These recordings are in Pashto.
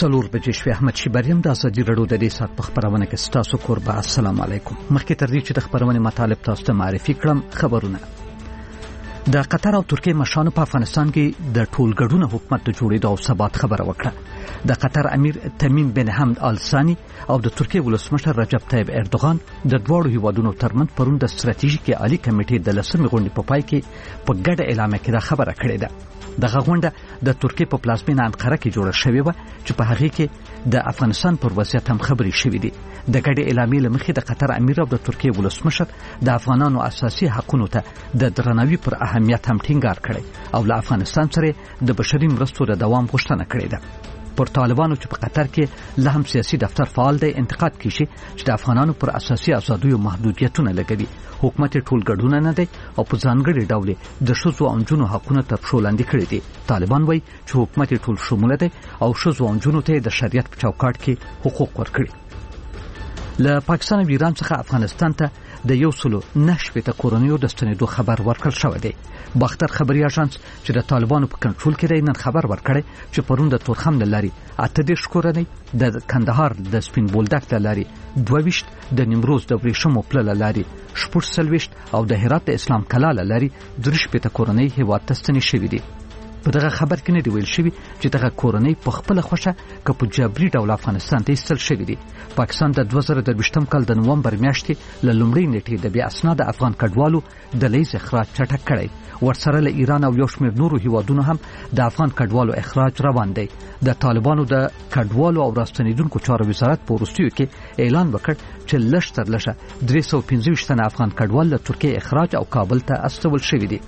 څلور بجې شوې. احمد شیبریم د ازادي راډیو د دې سات په خبرونه کې ستاسو کوربه. السلام علیکم. مخکې تر دې چې د خبرونه مطالب تاسو ته معرفي کړم، خبرونه د قطر او ترکیه مشرانو په افغانستان کې د ټولګډون حکومت د جوړېدو او ثبات خبره وکړه. د قطر امیر تمیم بن حمد آل ثانی او د ترکیه ولسمشر رجب طیب اردوغان د دوه هیوادونو ترمنځ پرون د ستراتیژیکي عالی کمیټې د لسمې غونډې په پای کې په ګډه اعلان کې دا خبره کړې ده. دغه غونډه د ترکیه په پلازمینه انقره کې جوړه شوې و چې په هغه کې د افغانستان پر وضعیت هم خبرې شوې دي. د ګډې اعلامیې لمخې د قطر امیر او د ترکیه ولسمشر د افغانانو اساسي حقوقو ته د درناوي پر اهمیت هم ټینګار کړی او له افغانستان سره د بشري مرستو د دوام غوښتنه کړې ده. پر طالبانو چې په قطر کې له هم سیاسي دفتر فعال دی انتقاد کیږي چې د افغانانو پر اساسي ازادیو محدودیتونه لګوي. حکومت ټولګډونه نه دی او په ځانګړي ډول د ښځو او نجونو حقوقو ته پښو لاندې کړی دي. طالبان وایي چې حکومت ټول شموله دی او ښځو او نجونو ته د شریعت په چوکاټ کې حقوق ورکړي. له پاکستان او ایران څخه افغانستان ته د 109 کورونیو د ستنېدو خبر ورکړل شوی دی. باختر خبري اژانس چې د طالبانو په کنټرول کې دی نن خبر ورکړی چې پرون د تورخم لاري 38 کورنۍ، د کندهار د سپین بولدک لاري 22، د نیمروز د ورېښمو پله لاري 40 او د هرات د اسلام کلا لاري 30 کورنۍ هیواد ته ستنې شوې دي. په دغه خبر کې نه دی ویل شوی چې دغه کورنۍ په خپل خوښه که په جبري ډول افغانستان ته ایستل شوی دي. پاکستان د 2023 کال د نومبر میاشتې له لومړۍ نیټې د بیا اسناد افغان کډوالو د لیز اخراج چټک کړی. ورسره له ایران او یو شمېر نورو هیوادونو هم د افغان کډوالو اخراج روان دی. د طالبانو د کډوالو او راستنیدونکو چارو وزارت په وروستیو کې اعلان وکړ چې لږ تر لږه 325 تنه افغان کډوال له ترکیه اخراج او کابل ته استول شوي دي.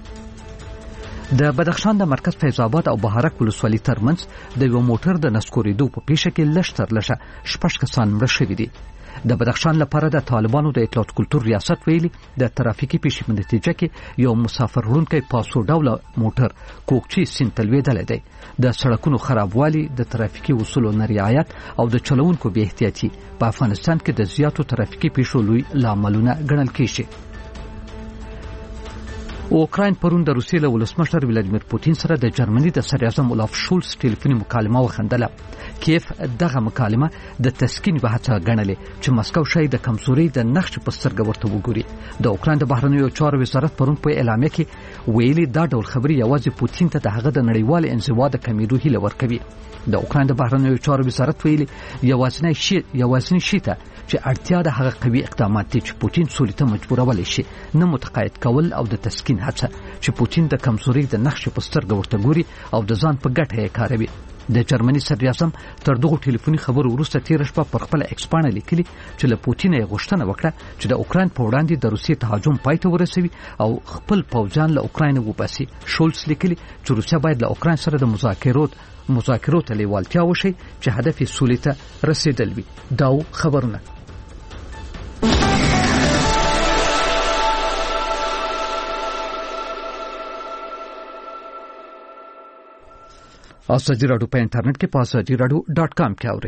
د بدخشان د مرکز فیض آباد او بهارک ولسوالۍ ترمنځ د یو موټر د نسکورېدو په پیښه کې لږ تر لږه 6 کسان مړه شوي دي. د بدخشان لپاره د طالبانو د اطلاعات کلتور ریاست ویلي د ترافیکي پیښې په نتیجه کې یو مسافر وړونکی پاسو ډوله موټر کوکچي سیند ته لوېدلی دی. د سړکونو خرابوالي، د ترافیکي اصولو نه رعایت او د چلوونکو بې احتیاطي په افغانستان کې د زیاتو ترافیکي پیښو لوی لاملونه ګڼل کېږي. اوکراین پرون د روسیې له ولسمشر ولادیمیر پوتین سره د جرمني د صدراعظم اولاف شولز ټلیفوني مکالمه وخندله. کیف دغه مکالمه د تسکین په هڅه ګڼلې چې مسکو شاید د کمزوري د نقش په سترګه ورته وګوري. د اوکراین د بهرنیو چارو وزارت پرون په اعلامیه کې ویلي دا ډول خبري یوازې پوتین ته د هغه د نړیوال انزوا د کمیدو هیله ورکوي. د اوکراین د بهرنیو چارو وزارت ویلي یوازینی شی ته چې اړتیا د هغه قوي اقدامات دي چې پوتین سولې ته مجبورولای شي، نه متقاعد کول او د تسکین هڅه چې پوتین د کمزوري د نقش په سترګه ورته ګوري او د ځان په ګټه یې کاروي. د جرمني صدراعظم تر دغه ټلیفوني خبرو وروسته تیر شپه پر خپل ایکس باندې لیکلي چې له پوتین یې غوښتنه وکړه چې د اوکراین په وړاندې د روسیې تهاجم پای ته ورسوي او خپل پوځیان له اوکراین وباسي. شولز لیکلي چې روسیا باید له اوکراین سره د مذاکرو ته لیوالتیا وشي چې هدف یې سولې ته رسیدل وي. دا خبرونه ازادي راډیو په انټرنیټ کې په azadiradio.com کې اورئ.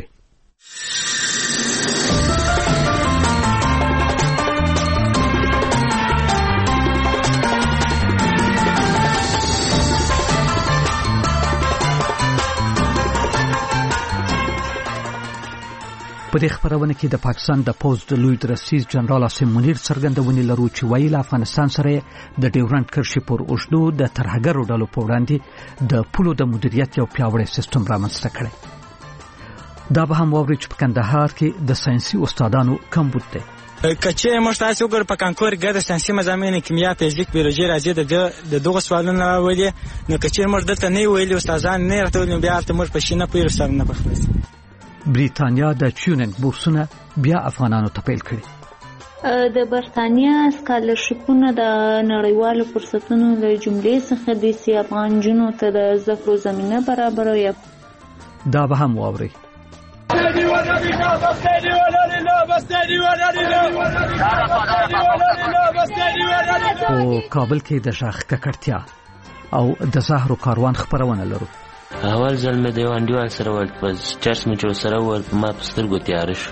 په دې خبرونه کې د پاکستان د پوز د لوی رئیس جنرال عاصم منیر څرګندونې لرو چې ویل افغانستان سره د ډیورنډ کرښې پر اوږدو د ترهګرو ډلو په وړاندې د پولو د مدیریت یو پیاوړی سیستم رامنځته کړی. دا به هم واوري چې په کندهار کې د ساينسي استادانو کمبود دی. کچې موږ تاسو وګور په کانکور کې د ساينسي مضامین کیمیا، فزیک، بیولوژي راځي د دغه سوالونه راوړي. نو کچې موږ دلته نه ویلي استادان نه راته نو بیا ته موږ په شینه پیرو سره نه پخلي. بریتانیا د چیوننګ بورسونه بیا افغانانو ته پیل کړي. د برتانیا سکالرشپونه د نړیوالو فرصتونو له جملې څخه دي چې افغان جنونو ته د زده زمینه برابروي. دا به هم واوري. په کابل کې د شاخ ککړتیا او د زهرو کاروان خبرونه لرو. اول ځل مې د یو انډیوال سره ول په چرچ مې جو سره ول ما په سترګو تیار شو.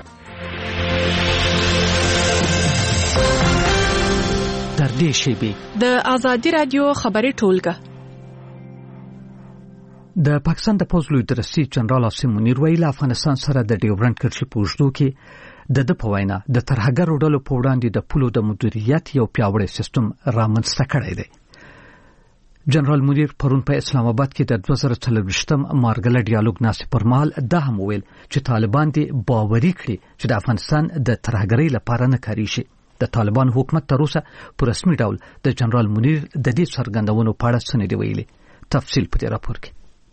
در دې شیبې د ازادي رادیو خبري ټولګه د پاکستان د پوځ لوی درسي جنرال عاصم منیر ویلي افغانستان سره د ډیورنډ کرښې په اوږدو کې د په وینا د ترهګرو ډلو په وړاندې د پولو د مدیریت یو پیاوړی سیستم رامنځته کړی دی. جنرال منیر پرون په اسلام آباد کې د 2024م مارګله ډیالوګ ناسې پر مهال دا هم ویل چې طالبان دې باوري کړي چې د افغانستان د ترهګرۍ لپاره نه کاری شي. د طالبان حکومت تر اوسه په رسمي ډول د جنرال منیر د دې څرګندونو په اړه څه نه دی ویلي. تفصیل په دې راپور کې.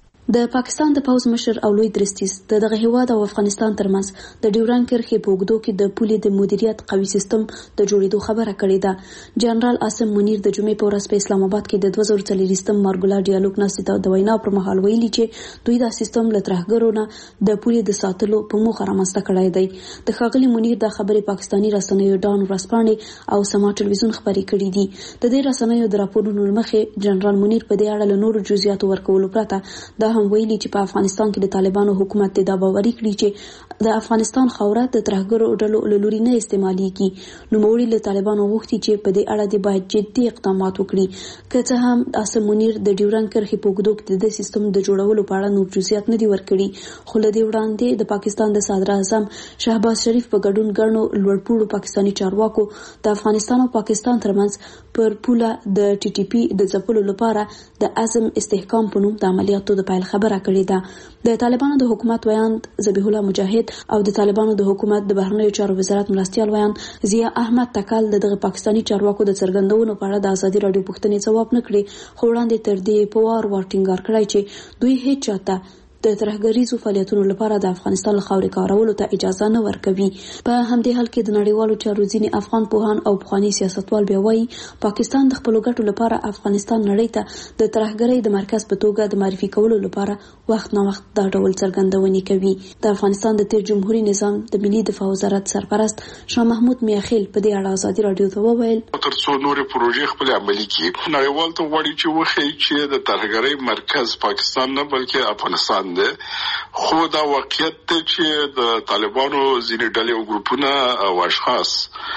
د پاکستان د پوځ مشر او لوی درستیز دغه هیواد او افغانستان ترمنځ د ډیورنډ کرښې په اوږدو کې د پولې د مدیریت قوي سیستم د جوړېدو خبره کړې ده. جنرال عاصم منیر د جمعې په ورځ په اسلام آباد کې د 2024م مارګله ډیالوګ ناسې د وینا پر مهال ویلي چې دوی دا سیستم له ترهګرو نه د پولې د ساتلو په موخه رامنځته کړی دی. د ښاغلي منیر دا خبرې پاکستاني رسنیو ډان ورځپاڼې او سما ټلویزیون خبرې کړې دي. د دې رسنیو د راپورونو مخې جنرال منیر په دې اړه له نورو جزئیاتو ورکولو پرته دا هم ویلي چې په افغانستان کې د طالبانو حکومت دا باوري کړی چې د افغانستان خاوره د ترهګرو ډلو له لوري نه استعمالېږي. نوموړي له طالبانو غوښتي چې په دې اړه د باید جدي اقدامات وکړي. که څه هم عاصم منیر د ډیورنډ کرښې په اوږدو کې د سیستم د جوړولو په اړه نور جزئیات نه دي ورکړي، خو له دې وړاندې د پاکستان د صدر اعظم شهباز شریف په ګډون ګڼو لوړپوړو پاکستاني چارواکو د افغانستان او پاکستان ترمنځ پر پوله د ټي ټي پي د ځپلو لپاره د عزم استحکام په نوم د عملیاتو د پیل خبره کړې ده. د طالبانو د حکومت ویاند ذبیح الله مجاهد او د طالبانو د حکومت د بهرنیو چارو وزارت مرستیال ویاند ضیا احمد تکل دغه پاکستاني چارواکو د څرګندونو په اړه د ازادي رادیو پوښتنې ځواب نه کړي، خو وړاندې تر دې په وار ټینګار کړی چې دوی هیڅ چاته د ترهګریزو فعالیتونو لپاره د افغانستان له خاورې کارولو ته اجازه نه ورکوي. په همدې حال کې د نړیوالو چارو ځینې افغان پوهان او پخواني سیاستوال بیا وایي پاکستان د خپلو ګټو لپاره افغانستان نړۍ ته د ترهګرۍ د مرکز په توګه د معرفي کولو لپاره وخت نه وخت دا ډول څرګندونې کوي. د افغانستان د تیر جمهوریت نظام د ملي دفاع وزارت سرپرست شاه محمود میاخیل په دې اړه ازادي رادیو ته وویل تر څو نور پروژې خپل عملي کړي نړیوال ته غواړي چې وښیي چې د ترهګرۍ مرکز پاکستان نه بلکې افغانستان دی. خو دا واقعیت دی چې د طالبانو ځینې ډلې او ګروپونه او اشخاص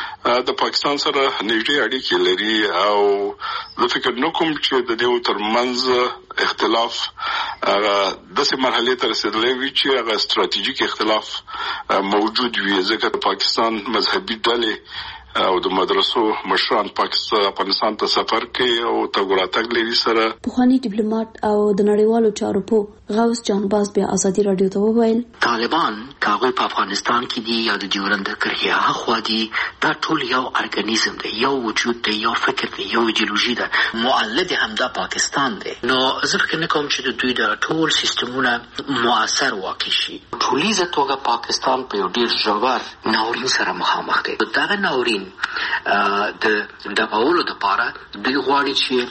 د پاکستان سره نږدې اړیکې لري او زه فکر نه کوم چې د دې ترمنځ اختلاف داسې مرحلې ته رسېدلی وي چې هغه ستراتیژیک اختلاف موجود وي، ځکه د پاکستان مذهبي ډلې او د مدرسو مشران افغانستان ته سفر کوي او تګ راتګ لري سره. پخوانی ډیپلوماټ او د نړیوالو چارو په غوث جانباز بیا ازادي رادیو ته وویل طالبان کاغه په افغانستان کې دي یا د ډیورنډ کرښې هغه دي، دا ټول یو ارګانیزم دی، یو وجود دی، یو فکر دی، یو ایدئولوژي ده، مؤلد همدا پاکستان دی. نو زه فکر نه کوم چې د دوی د ټول سیستمونه مؤثر واقع شي. ټولیزه توګه پاکستان په یو ډیر ژور ناورین سره مخامخ دی. دغه ناورین د دغولو لپاره دوی غواړي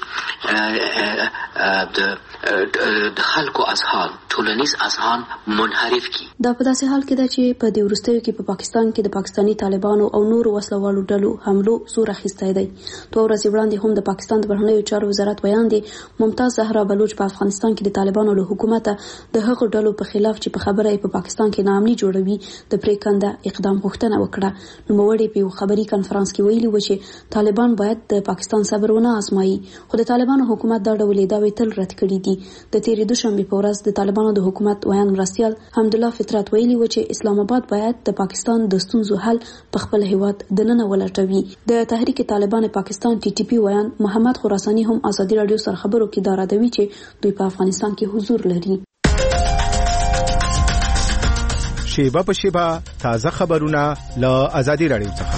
چې د خلکو اذهان ټولنیز اذهان منحرف کی. دا په داسې حال کې ده چې په دې وروستیو کې په پاکستان کې د پاکستاني طالبانو او نورو وسلوالو ډلو حملو زور اخیستی دی. 2 ورځې وړاندې هم د پاکستان د بهرنیو چارو وزارت ویاندې ممتاز زهرا بلوچ په افغانستان کې د طالبانو له حکومت د هغو ډلو په خلاف چې په خبره یې په پاکستان کې ناامني جوړوي د پریکنده اقدام غوښتنه وکړه. نوموړي په خبري کانفرنس کې ویلي و چې طالبان باید د پاکستان صبر ونه آزمایي، خو د طالبانو حکومت دا ډول دعوې تل رد کړې دي. د تیرې دوشنبې په ورځ د طالبانو د حکومت ویان مرستیال حمدالله فطرت ویلي و چې اسلام آباد باید د پاکستان د ستونزو حل په خپل هیواد دننه ولټوي. د تحریک طالبان پاکستان ټي ټي پی ویان محمد خراساني هم ازادي رادیو سره خبرو کې دا راډوي چې دوی په افغانستان کې حضور لري. شیبه په شیبه تازه خبرونه له ازادي رادیو څخه.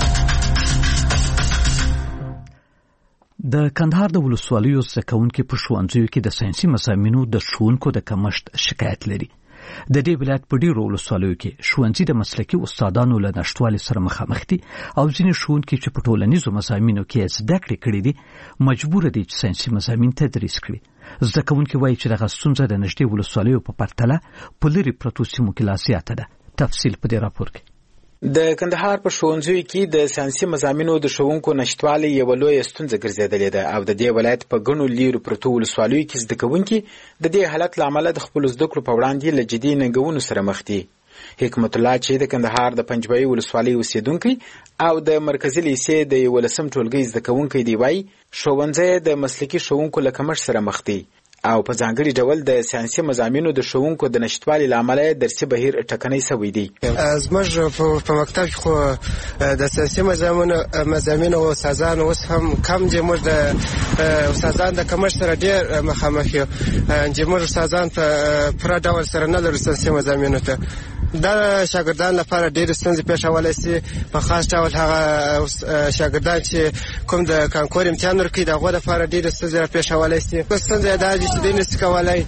د کندهار د ولسوالیو زده کوونکي په ښوونځیو کې د ساینسي مضامینو د ښوونکو د کمښت شکایت لري. د دې ولایت په ډیرو ولسوالیو کې ښوونځي د مسلکي استادانو له نشټوالي سره مخامخ دي او ځینې ښوونکي چې په ټولنیزو مضامینو کې زده کړې کړې دي مجبور دي چې ساینسي مضامین تدریس کړي. زده کوونکي وایي چې دغه ستونزه د نږدې ولسوالیو په پرتله په لرې پرتو سیمو کې لا زیاته ده. تفصیل په دې راپور کې. د کندهار په ښوونځیو کې د ساینسي مضامینو د ښوونکو نشټوالي یوه لویه ستونزه ګرځېدلې ده او د دې ولایت په ګڼو لیرو پرتو ولسوالیو کې زده کوونکي د دې حالت له امله د خپلو زده کړو په وړاندې له جدي ننګونو سره مخ دي. حکمت الله چې د کندهار د پنجبایي ولسوالۍ اوسیدونکی او د مرکزي لیسې د 11م ټولګي زده کوونکی دی وایي ښوونځی د مسلکي ښوونکو له کمښت سره مخ دی او په ځانګړي ډول د ساینسي مضامینو د ښوونکو د نشتوالي له امله درسي بهیر ټکنی شوی دی. زموږ په مکتب کې خو د ساینسي مضامینو او استادانو اوس هم کم دي. موږ د استادانو د کمښت سره ډېر مخامخ یو چې موږ استادان په پوره ډول سره نه لرو ساینسي مضامینو ته. دا شاګردان لپاره ډېرې ستونزې پېښولی سي. په خاص ډول هغه شاګردان چې کوم د کانکور امتحان ورکوي د هغو لپاره ډېرې ستونزې راپېښولی سي. ستونزه یې دا ده چې دوی نسي کولی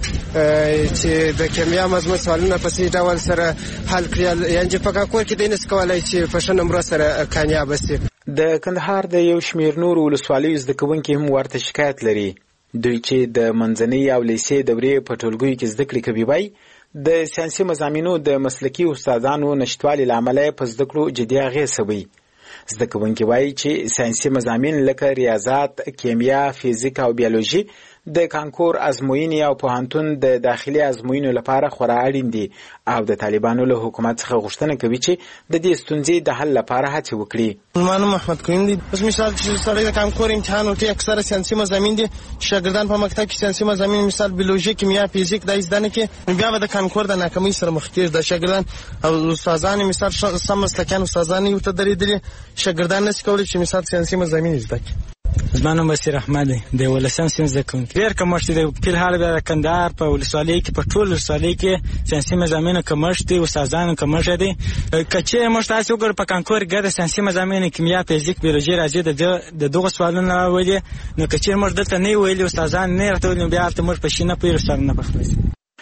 چې د کیمیا مضمون سوالونه په صحیح ډول سره حل کړي، یعنې چې په کانکور کې دوی نسي کولی چې په ښه نمرو سره کامیابه سي. د کندهار د یو شمېر نورو ولسوالیو زده کوونکي هم ورته شکایت لري. دوی چې د منځنۍ او لیسې دورې په ټولګیو کې زده کړې کوي وایي د ساینسي مضامینو د مسلکي استادانو نشتوالي له امله په زده کړو جدي اغېز شوی. زده کوونکي وایي چې ساینسي مضامین لکه ریاضات، کیمیا، فیزیک او بیولوژي د کانکور ازموینې او پوهنتون د داخلي ازموینو لپاره خورا اړین دي او د طالبانو له حکومت څخه غوښتنه کوي چې د دې ستونزې د حل لپاره هڅې وکړي. مانو محمد کویم دی. اوس مثال چې سړی د کانکور امتحان ورکوي اکثره ساینسي مضامین دي. شاګردان په مکتب کې ساینسي مضامین مثال بیولوژي، کیمیا، فیزیک دا زده نه کوي، بیا به د کانکور د ناکامۍ سره مخ کېږي. د شاګردان او استادان مثال سم مسلکیان استادان یې ورته درېدلي، شاګردان نشي کولی چې مثال ساینسي مضامین زده کړي. زما نوم بصیر احمد دی، د ولسم ساینس زده کوونکی. ډېر کمښت دی په الحال بیا د کندهار په ولسوالۍ کې په ټول ولسوالۍ کې ساینسي مضامینو کمښت دی، استادانو کمښت دی. که چیرې موږ تاسې وګورو په کانکور کې د ساینسي مضامینو کیمیا، فیزیک، بیولوژي راځي د دغو سوالونه راولي، نو که چیرې موږ دلته نه ویلي استادان نه راته ویلي، بیا هلته موږ په شي نه پوهېږو، سر نه پخپله.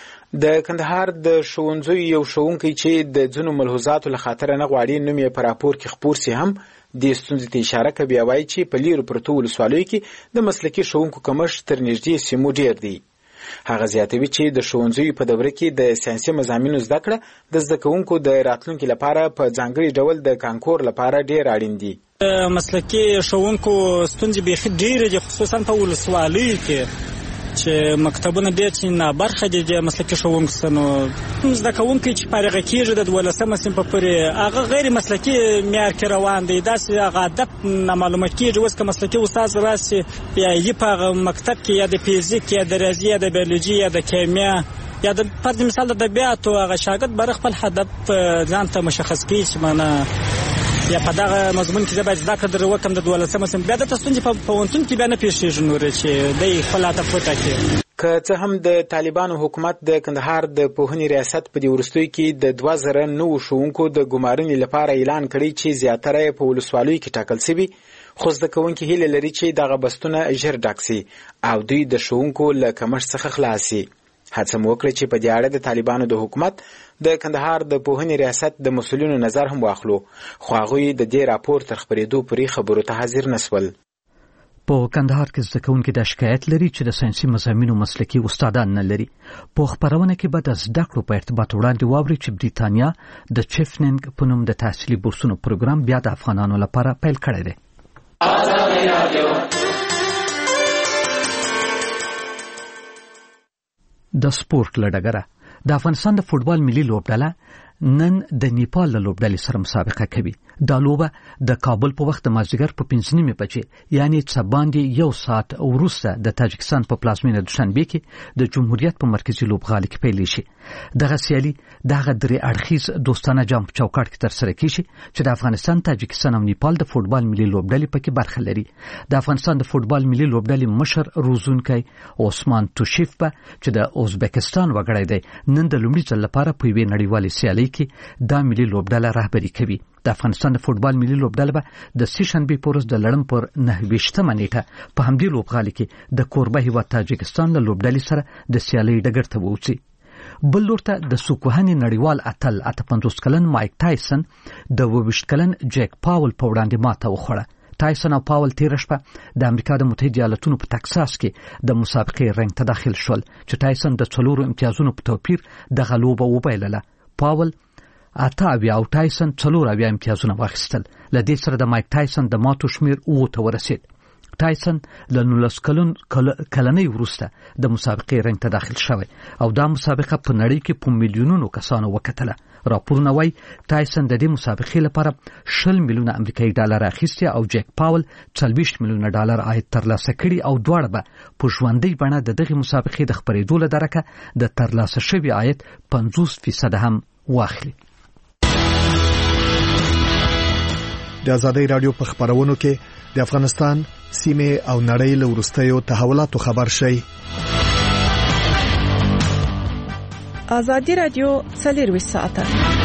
د کندهار د ښوونځیو یو ښوونکی چې د ځینو ملحوظاتو له خاطره نه غواړي نوم یې په راپور کې خپور سي هم دې ستونزې ته اشاره کوي. وایي چې په لیرو پرتو ولسوالیو کې د مسلکي ښوونکو کمښت تر نږدې سیمو ډېر دی. هغه زیاتوي چې د ښوونځیو په دوره کې د ساینسي مضامینو زده کړه د زده کوونکو د راتلونکي لپاره په ځانګړي ډول د کانکور لپاره ډېر اړین دي. مسلکي ښوونکو ستونزې بیخي ډېرې دي، خصوصا په ولسوالیو کې چې مکتبونه ډېر چې نابرخه دي د مسلکي ښوونکو څخه. نو زده کوونکی چې فارغه کېږي د 12مه صنفه پورې هغه غیر مسلکي معیار کې روان دی، داسې هغه هدف نامعلومه کېږي. اوس که مسلکي استاد راسي یا یې په هغه مکتب کې یا د فیزیک یا د ریاضي یا د بیولوژي یا د کیمیا یا د فرض مثال د طبیعاتو هغه شاګرد بر خپل هدف ځان ته مشخص کړي چې معنا یا په دغه مضمون کې باید زده کړه وکړم د 12مه صنف، بیا د ستونزې په پوهنتون کې بیا نه پېښېږي نورې چې دی خپل هدف وټاکي. که څه هم د طالبانو حکومت د کندهار د پوهنې ریاست په دې وروستیو کې د 2009 ښوونکو د ګمارنې لپاره اعلان کړی چې زیاتره یې په ولسوالیو کې ټاکل شوي، خو زده کوونکي هیله لري چې دغه بستونه ژر ډک سي او دوی د ښوونکو له کمښت څخه خلاص سي. هڅه مو وکړه چې په دې اړه د طالبانو د حکومت د کندهار د پوهنې ریاست د مسؤلینو نظر هم واخلو، خو هغوی د دې راپور تر خپرېدو پورې خبرو ته حاضر نسول. په کندهار کې زده کوونکي دا شکایت لري چې د ساینسي مضامینو مسلکي استادان نه لري. په خپرونه کې به د زده کړو په ارتباط وړاندې واوري چې بریتانیا د چیفنینګ په نوم د تحصیلي بورسونو پروګرام بیا د افغانانو لپاره پیل کړی دی. د سپورت لډګره د افغانستان د فوټبال ملي لوبډله نن د نیپال له لوبډلې سره مسابقه کوي. دا لوبه د کابل په وخت د مازدیګر په 5:30 بجې یعنی څه باندې 1 ساعت وروسته د تاجکستان په پلازمینه دوشنبه کې د جمهوریت په مرکزی لوبغالي کې پیل شي. دغه سیالي دغه درې اړخیز دوستانه جام په چوکاټ کې ترسره کیږي چې د افغانستان، تاجکستان او نیپال د فوټبال ملي لوبډلې پکې برخه لري. د افغانستان د فوټبال ملي لوبډلې مشر روزونکی عثمان توشیف به چې د ازبکستان وګړی دی نن د لومړي ځل لپاره په یوې نړیوالې سیالۍ کې د ملي لوبډله رهبري کوي. د افغانستان د فوټبال ملي لوبډله به د سه‌شنبه په ورځ د لړم پر 29مه نیټه په همدې لوبغالي کې د کوربه هیواد تاجکستان له لوبډلې سره د سیالۍ ډګر ته ووځي. بل لورته د سوکوهنې نړیوال اتل 58 کلن مایک تایسن د 22 کلن جیک پاول په وړاندې ماته وخوړه. تایسن او پاول تیر شپه د امریکا د متحده ایالاتونو په تکساس کې د مسابقې رنګ ته داخل شول چې تایسن د 4 امتیازونو په توپیر د غلوبه وبایلله. پاول 8 او تایسن 4 امتیازونه واخیستل. له دې سره د مایک تایسن د ماتو شمیر 9 ته ورسید. تایسن له 19 کلنۍ وروسته د مسابقې رنګ ته داخل شوی او دا مسابقه په نړۍ کې په میلیونونو کسانو وکتله راپورونه وايي تایسن د دې مسابقې لپاره 20 میلیونه امریکایي ډالر اخیستي او جیک پاول 40 میلیونه ډالر عاید ترلاسه کړي او دواړه به په ژوندۍ بڼه د دغه مسابقې د خبرېدو له درکه د ترلاسه شوي عاید 50% هم واخلي. د آزادۍ رادیو په خبرونو کې د افغانستان سیمه او نړۍ له وروستیو تحولاتو خبر شي. آزادۍ رادیو 24 ساعته.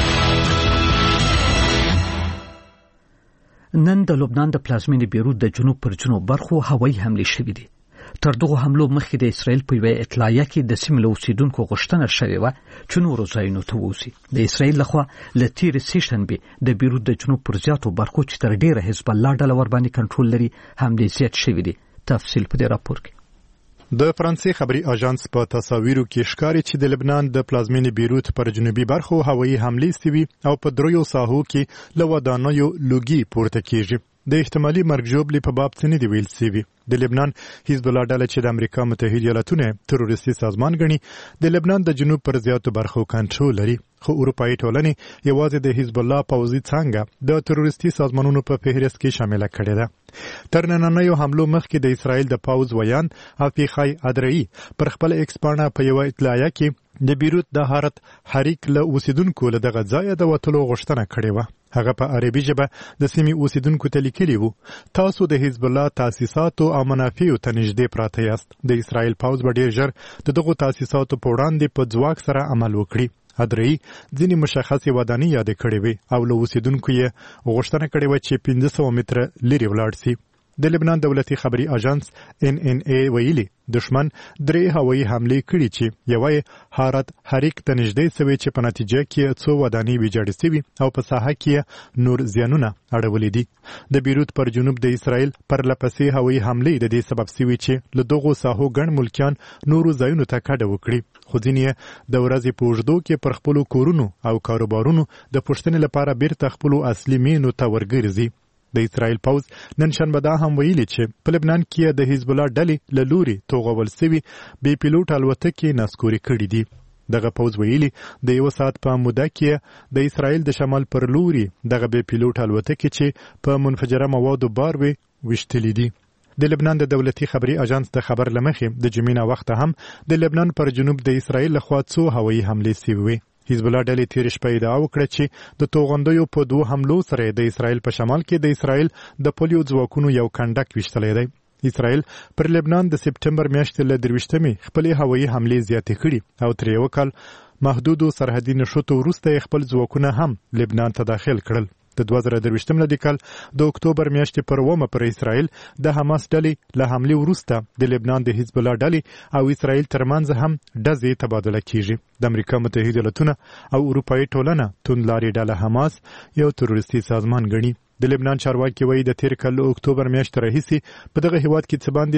نن د لبنان د پلازمینې بیروت د جنوب پر جنوب برخو هوایي حملې شوې دي. تر دغه حملو مخکې د اسرائیل په یوه اطلاعیه کې د سیمې له اوسیدونکو غوښتنه شوې وه چې نورو ځایونو ته ووځي. د اسرائیل لخوا له تېرې سېشنبې د بیروت د جنوب پر زیاتو برخو چې تر ډېره حزب الله ډله ورباندې کنټرول لري حملې زیات شوې دي. تفصیل په دې راپور کې. د فرانسې خبري اژانس په تصاویرو کې ښکاري چې د لبنان د پلازمینې بیروت پر جنوبي برخو هوایي حملې سوي او په دریو ساحو کې له ودانیو لوګي پورته کیږي. د احتمالي مرګ ژوبلې په باب څه نه دی ویل سوي. د لبنان حزب الله ډله چې د امریکا متحده ایالاتونو تروریستي سازمان ګڼي د لبنان د جنوب پر زیاتو برخو کنټرول لري، خو اروپایي ټولنې یوازې د حزب الله پوځي څانګه د تروریستي سازمانونو په فهرست کې شامل کړي ده. تر نننیو حملو مخکې د اسرائیل د پوځ ویان افیخای ادرئی پر خپل ایکس پاڼه په یو اطلاعیه کې د بیروت د حارت حریک له اوسیدونکو له دغه ځای د وټلو غوښتنه کړې و. هغه په عربي ژبه د سیمې اوسیدونکو ته لیکلي وو تاسو د حزب الله تاسیساتو او منافعو ته نږدې پراته یاست. د اسرائیل پوځ به ډېر ژر دغه تاسیساتو په وړاندې په ځواک سره عمل وکړي. ادرئی ځینې مشخصې ودانۍ یاد کړې وي او له اوسیدونکو یې غوښتنه کړې و چې 500 متره لرې ولاړ شي. د لبنان دولتي خبري اژانس NNA ویلي دشمن 3 هوایي حملې کړې چې یوه حارت حریک ته نږدې سوي چې په نتیجه کې 2 ودانۍ ویجاړې سوي او په ساحه کې نور زیانونه اړولې دي. د بیروت پر جنوب د اسرائیل پر لپسې هوایي حملې د دې سبب سوي چې له دغو ساحو ګڼ ملکیان نورو ځایونو ته کډه وکړي، خو ځینې د ورځې په اوږدو کې پر خپلو کورونو او کاروبارونو د پوښتنې لپاره بیرته خپلو اصلي مینو ته ورګرځي. د اسرائیل پوځ نن شنبه دا هم ویلي چې په لبنان کې د حزب الله ډلې له لوري توغول سوي بې پیلوټ الوتکې نسکوري کړي دي. دغه پوځ ویلي د 1 ساعت په موده کې د اسرائیل د شمال پر لوري دغه بې پیلوټ الوتکې چې په منفجره موادو بار وي وشتلې دي. د لبنان د دولتي خبري اژانس د خبر لمخې د جمعې وخت هم د لبنان پر جنوب د اسرائیل لخوا 2 هوایي حملې سوي. حزب الله ډلې تیر شپه ادعا وکړه چې د توغندیو په 2 حملو سره د اسرائیل په شمال کې د اسرائیل د پولیو ځواکونو یو کنډک وشتلې دی. اسرائیل پر لبنان د سپټمبر میاشتې له 23 خپل هوایي حملې زیاتې کړي او تر یو کال محدودو سرحدي نښتو وروسته خپل ځواکونه هم لبنان ته داخل کړل. د 2023 لدی کال د اکتوبر میاشتې پر 1 پر اسرائیل د حماس ډلې له حملې وروسته د لبنان د حزب الله ډلې او اسرائیل ترمنځ هم ډزې تبادله کیږي. د امریکا متحده ایالاتونو او اروپایي ټولنه توندلاري ډله حماس یو تروریستي سازمان ګڼي. د لبنان چارواکي وایي د تیر کال اکتوبر میاشتې راهیسې په دغه هیواد کې څه باندې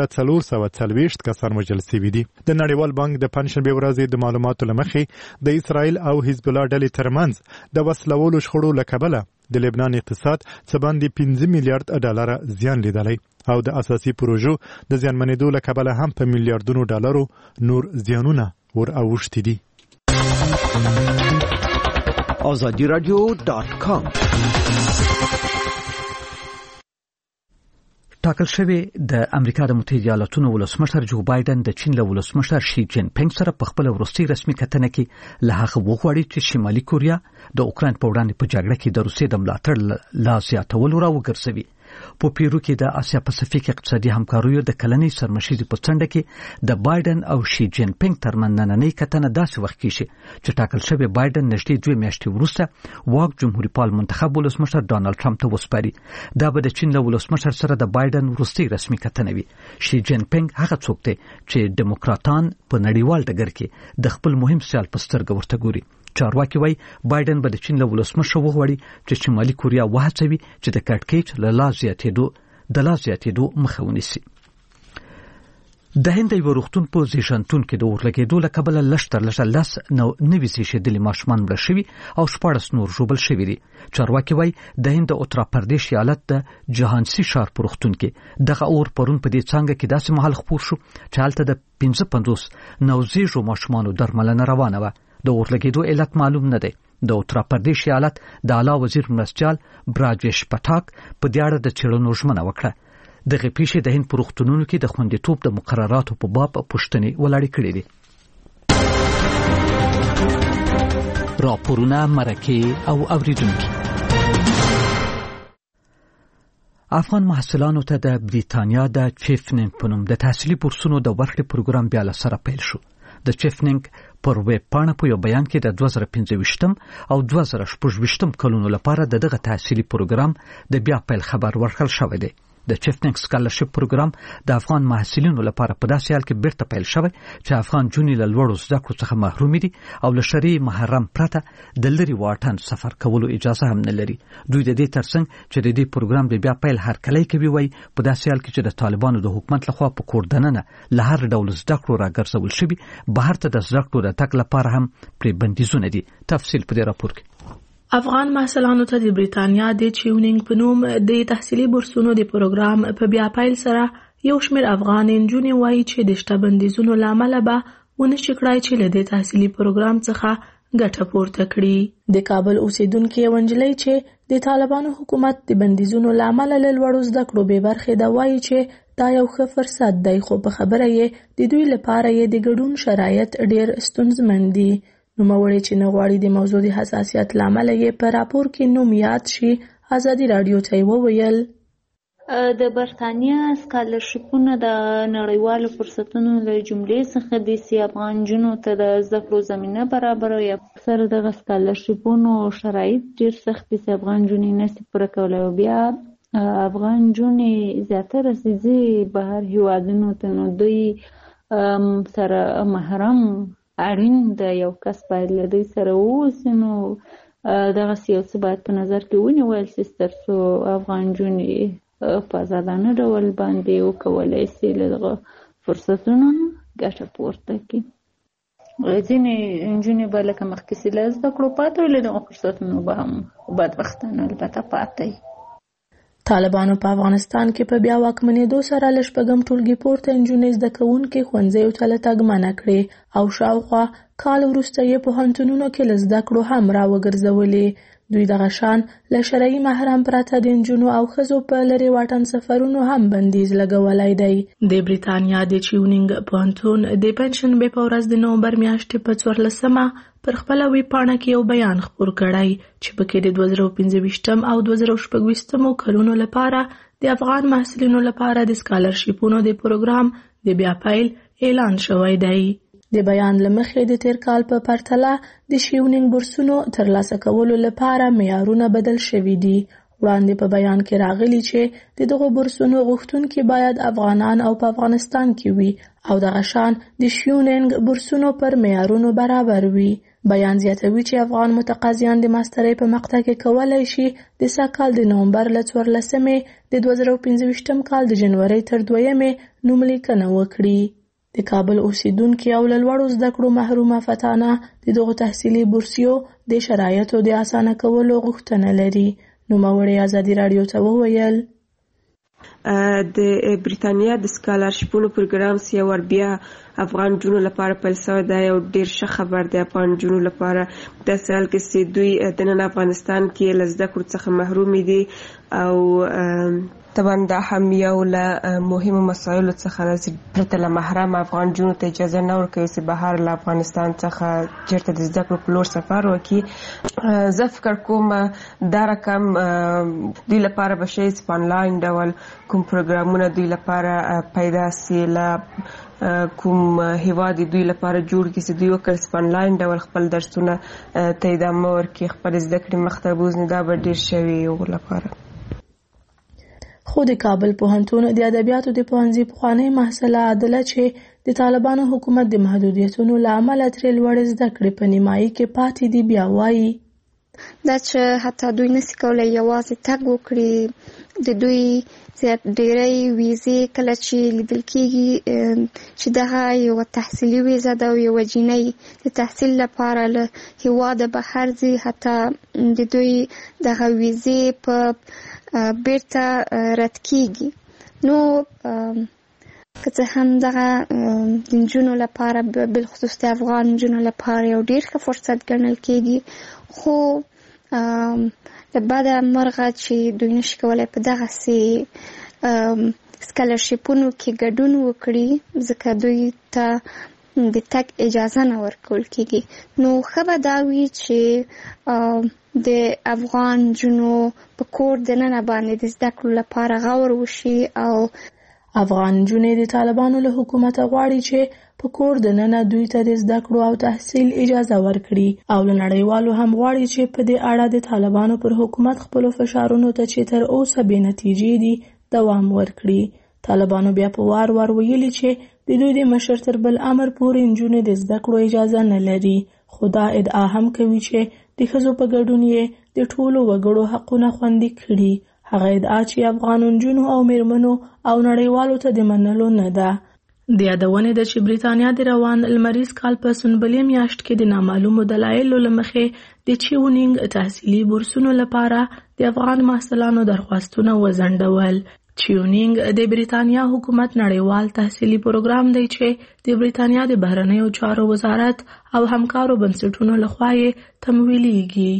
3440 کسان وژل شوي دي. د نړیوال بانک د پنځشنبې ورځې د معلوماتو له مخې د اسرائیل او حزب الله ډلې ترمنځ د وسلوالو شخړو له کبله د لبنان اقتصاد څه باندې 5 میلیارډ ډالر زیان لیدلی او د اساسي پروژو د زیانمنېدو له کبله هم په میلیارډونو ډالرو نور زیانونه ور اوښتي دي. azadiradio.com ټاکل شوی د امریکا د متحده ایالاتونو ولسمشر جو بایدن د چین له ولسمشر شي جین پینګ سره په خپل وروستي رسمي کتنه کې له هغه وغواړي چې شمالي کوریا د اوکراین په وړاندې په جګړه کې د روسیې د ملاتړ لا زیاتولو راوګرځوي. په پیرو کې د آسیا پاسفیک اقتصادي همکاریو د کلنۍ سرمشیزې په څنډه کې د بایدن او شي جین پینګ ترمنځ نننۍ کتنه داسې وخت کې چې ټاکل شوی بایدن نږدې 2 میاشتې وروسته واک جمهوریت پال منتخب ولسمشر ډانلډ ټرمپ ته وسپاري. دا به د چین له ولسمشر سره د بایدن وروستي رسمي کتنه وي. شي جین پینګ هغه څوک دی چې ډیموکراتان په نړیوال ډګر کې د خپل مهم سیال په سترګه ورته ګوري. چارواکي وایي بایدن به د چین له ولسمشر وغواړي چې شمالي کوریا وهڅوي چې د کړکېچ له لا زیاتېدو مخه ونیسي. د هند یو روغتون په زیږنتون کې د اورلګېدو له کبله لږ تر لږه 10 نوي زیږېدلي ماشومان مړه شوي او 14 نور ژوبل شوي دي. چارواکي وایي د هند د اترا پردیش ایالت د جهانسی ښار په روغتون کې دغه اور پرون په دې څانګه کې داسې مهال خپور شو چې هلته د 55 نوزیږو ماشومانو درملنه روانه وه. د اورلګېدو علت معلوم نه دی. د اتر پردیش ایالت د اعلی وزیر مرستیال براجیش پټاک په دې اړه د څېړنو ژمنه وکړه. دغه پیښې د هند په روغتونونو کې د خوندیتوب د مقرراتو په باب پوښتنې ولاړې کړې دي. راپورونه، مرکې او اوریدونکي. افغان محصلانو ته د بریتانیا د چیفنینګ په نوم د تحصیلي بورسونو د ورکړې پروګرام بیا له سره پیل شو. د چیفنینګ پر ویب پاڼه په یو بیان کې د 2015 او 2016 کلونو لپاره دغه تحصیلي پروګرام د بیا پیل خبر ورکړل شوی دی. د چیفنینګ سکالرشپ پروګرام د افغان محصلینو لپاره په داسې حال کې بیرته پیل شوی چې افغان جونې له لوړو زده کړو څخه محروم دي او له شرعي محرم پرته د لرې واټن سفر کولو اجازه هم نه لري. دوی د دې ترڅنګ چې د دې پروګرام د بیا پیل هرکلی کوي وایي په داسې حال کې چې د طالبانو د حکومت لخوا په کور دننه له هر ډول زده کړو راګرځول شوي، بهر ته د زده کړو د تګ لپاره هم پرې بندیزونه دي. تفصیل په دې راپور کې. افغان محصلانو ته د بریتانیا د چیونینګ په نوم د تحصیلي بورسونو د پروګرام په بیا پیل سره یو شمېر افغان نجونې وایي چې د شته بندیزونو له امله به ونشي کړای چې له دې تحصیلي پروګرام څخه ګټه پورته کړي. د کابل اوسیدونکې یوه نجلۍ چې د طالبانو حکومت د بندیزونو له امله له لوړو زده کړو بې برخې ده وایي چې دا یو ښه فرصت دی، خو په خبره یې د دوی لپاره یې د ګډون شرایط ډېر ستونزمن دي. نوموړی چې نه غواړي د موضوع د حساسیت له امله یې په راپور کې نوم یاد شي، ازادي راډیو ته یې وویل د برتانیا سکالرشپونه د نړیوالو فرصتونو له جملې څخه دي چې افغان نجونو ته د زده کړو زمینه برابروي. اکثره دغه سکالرشپونو شرایط ډېر سخت دي چې افغان نجونې نشي پوره کولی، او بیا افغان نجونې زیاتره ځي بهر هیوادونو ته، نو دوی سره محرم اړین د یو کس باید له دوی سره واوسي. نو دغسې یو څه باید په نظر کې ونیول شي تر څو افغان نجونې په ازادانه ډول باندې وکولی شي له دغه فرصتونو ګټه پورته کړي. ځینې نجونې به لکه مخکې چې له زده کړو پاته وي، له دغه فرصتونو به هم بدبختانه البته پاته وي. طالبانو په افغانستان کې په بیا واکمنېدو سره له شپږم ټولګي پورته نجونې زده کوونکې ښوونځیو ته له تګ منع کړې او شاوخوا کال وروسته یې پوهنتونونو کې له زده کړو هم راوګرځولې. دوی دغه شان له شرعي محرم پرته د نجونو او ښځو په لرې واټن سفرونو هم بندیز لګولی دی. د بریتانیا د چیونینګ پوهنتون د پنجشنبې په ورځ د نومبر میاشتې په 14 پر خپله ویب پاڼه کې یو بیان خپور کړی چې پکې د 2015 او 2016 کلونو لپاره د افغان محصلینو لپاره د سکالرشپونو د پروګرام د بیا پیل اعلان شوی دی. د بیان له مخې د تیر کال په پرتله د شیونینګ بورسونو ترلاسه کولو لپاره معیارونه بدل شوي دي. وړاندې په بیان کې راغلي چې د دغو بورسونو غوښتونکي باید افغانان او په افغانستان کې وي او دغه شان د شیونینګ بورسونو پر معیارونو برابر وي. بیان زیاتوي چې افغان متقاضیان د ماسترۍ په مقطع کې کولی شي د سږکال د نومبر له 14 د 2015 کال د جنورۍ تر 2 نوملیکنه وکړي. د کابل اوسیدونکي او له لوړو زده کړو محرومه فتانه د دغو تحصیلي بورسیو د شرایطو د اسانه کولو غوښتنه لري. نوموړی ازادي راډیو ته وویل د بریتانیا د سکالرشپونو پروګرام یو ور بیا افغان جنونو لپاره پیل شوی دی او ډیر ښه خبر دی افغان جنونو لپاره د سال کې چې دوی د نن افغانستان کې له زده کړو څخه محروم دي او طبعا دا هم یو له مهمو مسایلو څخه ده چې پرته له محرم افغان جنونو ته اجازه نه ورکوي چې بهر له افغانستان څخه چیرته د زده کړو په لور سفر وکړي. زه فکر کوم دا رقم دوی لپاره به شي چې په انلاین ډول کوم پروګرامونه دوی لپاره پیدا سي، له کوم هیواد دوی لپاره جوړ کړي چې دوی وکړي په انلاین ډول خپل درسونه ته ادامه ورکړي، خپل زده کړې مخ ته بوځي. دا به ډېر ښه وي هغو لپاره. خو د کابل پوهنتون د ادبیاتو د پوهنځي پخوانۍ محصله عادله چې د طالبانو حکومت د محدودیتونو له امله ترې لوړې زده کړې په نیمایي کې پاتې دي، بیا وایي دا چې حتی دوی نشي کولی یوازې تګ وکړي، د دوی ډېری ویزې کله چې لیدل کېږي چې دغه یوه تحصیلي ویزه ده او یوه جینۍ د تحصیل لپاره له هېواده بهر ځي، حتی د دوی دغه ویزې په بیرته رد کېږي. نو که څه هم دغه د نجونو لپاره بالخصوص د افغان نجونو لپاره یو ډېر ښه فرصت ګڼل کېږي، خو د بده مرغه چې دوی نشي کولی په دغسې سکالرشیپونو کې ګډون وکړي، ځکه دوی ته د تګ اجازه نه ورکول کېږي. نو ښه به دا وي چې د افغان نجونو په کور دننه باندې د زده کړو لپاره غور وشي او افغان نجونې د طالبانو له حکومته غواړي چې په کور دننه دوی ته د زده کړو او تحصیل اجازه ورکړي او له نړیوالو هم غواړي چې په دې اړه د طالبانو پر حکومت خپلو فشارونو ته چې تر اوسه بې نتیجې دي دوام ورکړي. طالبانو بیا په وار ویلي چې د دوی د مشر تر بل امر پورې نجونې د زده کړو اجازه نه لري، خو دا ادعا هم کوي چې د ښځو په ګډون یې د ټولو وګړو حقونه خوندي کړي. هغه ادعا چې افغان نجونو او میرمنو او نړیوالو ته د منلو نه ده. د یادونې ده چې بریتانیا د روان لمریز کال په سنبلې میاشت کې د نامعلومو دلایلو له مخې د چیونینګ تحصیلي بورسونو لپاره د افغان محصلانو درخواستونه وځنډول. چیونینګ د بریتانیا حکومت نړیوال تحصیلي پروګرام دی چې د بریتانیا د بهرنیو چارو وزارت او همکارو بنسټونو لخوا یې تمویلیږي.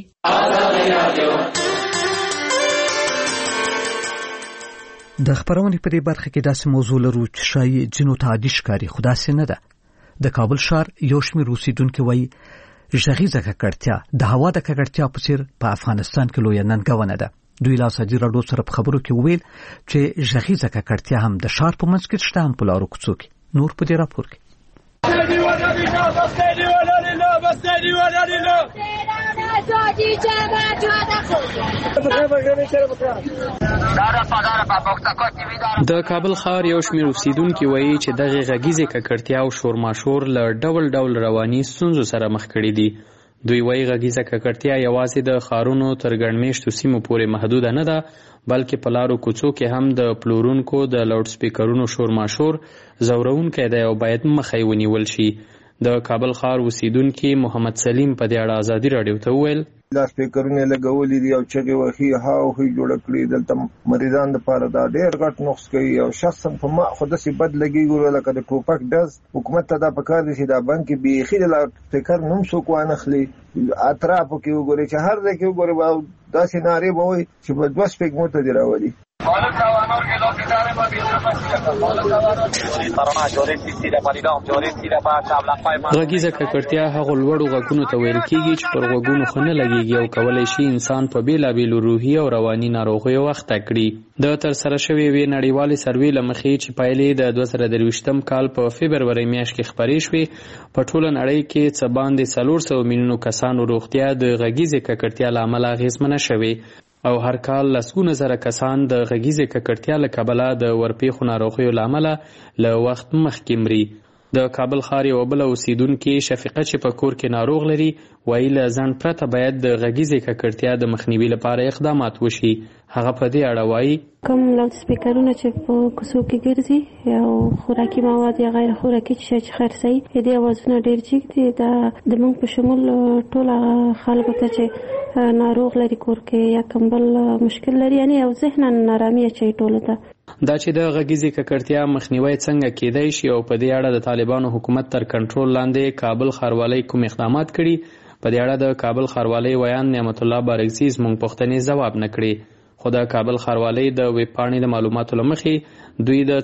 د خبرونې په دې برخه کې داسې موضوع لرو چې شایي ځینو ته عادي ښکاري، خو داسې نه ده. د کابل ښار یو شمېر اوسېدونکي وایي غږیزه ککړتیا د هوا د ککړتیا په څېر په افغانستان کې لویه ننګونه ده. دوی له ازادي راډیو سره په خبرو کې وویل چې غږیزه ککړتیا هم د ښار په منځ کې شته، هم په لارو کوڅو کې. نور په دې راپور کې د کابل ښار یو شمېر اوسیدونکي وایي چې دغه غږیزې ککړتیا او شورماشور له ډول ډول رواني ستونزو سره مخ کړي دي. دوی وایي غږیزه ککړتیا یوازې د ښارونو تر ګڼمېشتو سیمو پورې محدوده نه ده، بلکې په لارو کوڅو کې هم د پلورونکو د لاوډ سپیکرونو شورماشور ځورونکی دی او باید مخه یې ونیول شي. د کابل ښار اوسیدونکي محمد سلیم په دې اړه ازادي راډیو ته وویل لا سپیکرونه لګولې دي او چغې وهي هاوهي جوړه کړې. دلته مریضان دپاره دا ډېر غټ نقص کوي او شخصا په ما خو داسې بد لګېږي لکه د ټوپک ډز. حکومت ته دا پکار دي چې دا بند کې بیخي د لاوډ سپیکر نوم څوک وانخلي، اطرافو کې وګوري چې هر ځای کې وګوري داسې نارې به وایي چې په 2 سپیکمو ته دې راولي. غږیزه ککړتیا هغو لوړو غږونو ته ویل کېږي چې پر غوږونو ښه نه لګېږي او کولی شي انسان په بېلابېلو روحي او رواني ناروغیو اخته کړي. د ترسره شوې یوې نړیوالې سروې له مخې چې پایلې د 2023 کال په فبرورۍ میاشت کې خپرې شوې، په ټوله نړۍ کې څه باندې 400 میلیونو کسانو روغتیا د غږیزې ککړتیا له امله اغېزمنه شوې او هر کال لسګونه زره کسان د غږیزې ککړتیا له کبله د ورپېښو ناروغیو له امله له وخت مخکې مري. د کابل ښار یوه بله اوسیدونکې شفیقه چې په کور کې ناروغ لري وایي له ځنډ پرته باید د غږیزې ککړتیا د مخنیوي لپاره اقدامات وشي. هغه په دې اړه وایي کوم لاوډ سپیکرونه چې په کوڅو کې ګرځي او خوراکي مواد یا غیر خوراکي شی چې خرڅوي دې اوازونه ډېر جګ دي. دا د موږ په شمول ټول خلکو ته چې ناروغ لري کور کې یا کوم بل مشکل لري یعنی او ذهنا نارامي اچوي ټولو ته. دا چې د غږیزې ککړتیا مخنیوی څنګه کېدای شي او په دې اړه د طالبانو حکومت تر کنټرول لاندې کابل ښاروالۍ کوم اقدامات کړي، په دې اړه د کابل ښاروالۍ ویان نعمت الله بارکزي زموږ پوښتنې ځواب نه کړي. خو د کابل ښاروالۍ د ویب پاڼې د معلوماتو له مخې دوی د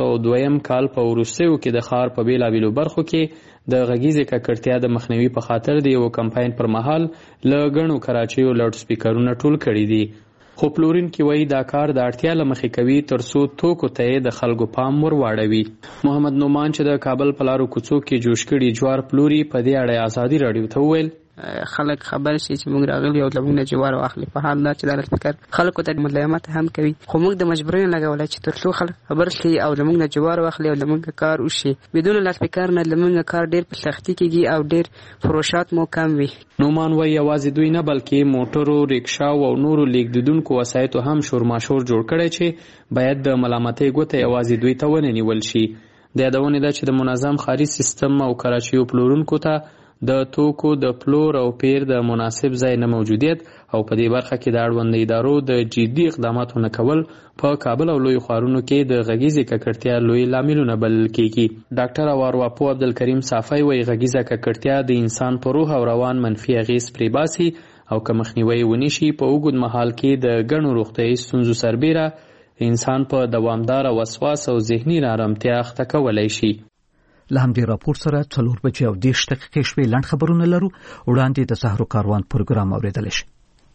402 کال په وروستیو کې د ښار په بېلابېلو برخو کې د غږیزې ککړتیا د مخنیوي په خاطر د یو کمپاین پر مهال له ګڼو کراچیو لاوډ سپیکرونه ټول کړي دي. خو پلورونکي وایي دا کار د اړتیا له مخې کوي تر څو توکو ته یې د خلکو پام ور واړوي. محمد نومان چې د کابل په لارو کوڅو کې جوش کړي جوار پلوري په دې اړه ازادي راډیو ته وویل خلک خبر شي چې موږ راغلي او زموږ نه جوار واخلي. په حال دا چې دا فکر خلکو ته ملایمت هم کوي، خو موږ د مجبورین لګولای چې تر څو خلک خبر شي او زموږ نه جوار واخلي او زموږ کار وشي. بدون لاسپیکر نه زموږ کار ډیر په سختي کېږي او ډیر فروشات مو کم وي. نومان وایي یوازې دوی نه بلکې موټرو، ریکشا او نورو لیږدونکو وسایطو هم شورماشور جوړ کړی چې باید د ملامتۍ ګوته یوازې دوی ته ونیول شي. د یادونې ده چې د منظم ښاري سیستم او کراچیو پلورونکو ته د توکو د پلور او پیر د مناسب ځای نه موجودیت او په دې برخه کې د اړوند ادارو د جدي اقداماتو نه کول په کابل او لوی ښارونو کې د غږیزې ککړتیا لوی لاملونه بلل کېږي. ډاکټر اواروپو عبدالکریم صافی وایي غږیزه ککړتیا د انسان په روح او روان منفي اغېز پرې باسي او که مخنیوی ونشي په اوږد مهال کې د ګڼو روغتیایي ستونزو سربیره انسان په دوامداره وسواس او ذهني نارامتیا اخته کولی شي. له همدې راپور سره 4:30 شپې لنډ خبرونه لرو. وړاندې د سحر کاروان پروګرام اوریدلی شي.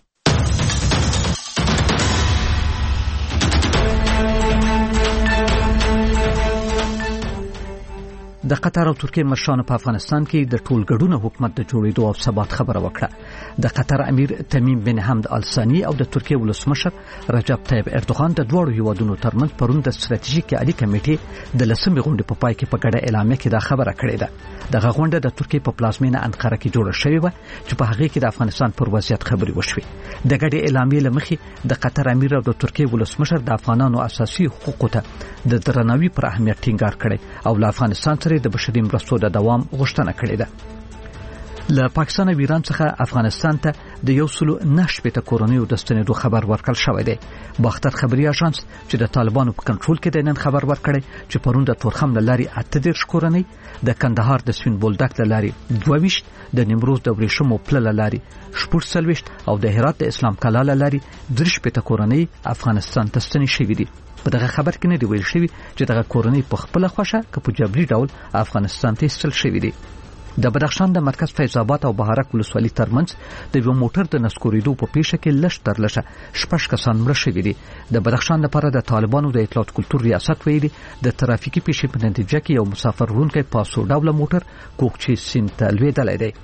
د قطر او ترکیه مشرانو په افغانستان کې د ټولګډون حکومت د جوړېدو او ثبات خبره وکړه. د قطر امیر تمیم بن حمد آل ثاني او د ترکیه ولسمشر رجب طیب اردوغان د دواړو هیوادونو ترمنځ پرون د ستراتیژیکې اړیکې کمیټې د 10مې غونډې په پای کې په ګډه اعلامیه کې دا خبره کړې ده. دغه غونډه د ترکیه په پلازمینه انقره کې جوړه شوې وه چې په هغې کې د افغانستان پر وضعیت خبرې وشوې. د ګډې اعلامیې له مخې د قطر امیر او د ترکیه ولسمشر د افغانانو اساسي حقوقو ته د درناوي پر اهمیت ټینګار کړی او له افغانستان سره د بشري مرستو د دوام غوښتنه کړې ده. له پاکستان او ایران څخه افغانستان ته د 109 کورنیو د ستنېدو خبر ورکړل شوی دی. باختر خبري اژانس چې د طالبانو په کنټرول کې دی نن خبر ورکړی چې پرون د تورخم له لارې 38 کورنۍ، د کندهار د سپین بولدک له لارې 22، د نیمروز د ورېښمو پله له لارې 46 او د هرات د اسلام کلا له لارې 63 کورنۍ افغانستان ته ستنې شوې دي. په دغه خبر کې نه دی ویل شوی چې دغه کورنۍ په خپل خوښه که په جبري ډول افغانستان ته ایستل شوې دي. د بدخشان د مرکز فیض آباد او بهارک ولسوالۍ ترمنځ د یو موټر د نسکورېدو په پیښه کې لږ تر لږه 6 کسان مړه شوي دي. د بدخشان لپاره د طالبانو د اطلاعات کلتور ریاست ویلي د ترافیکي پیښې په نتیجه کې یو مسافر وړونکی پاسو ډوله موټر کوکچې سیند ته لوېدلی دی.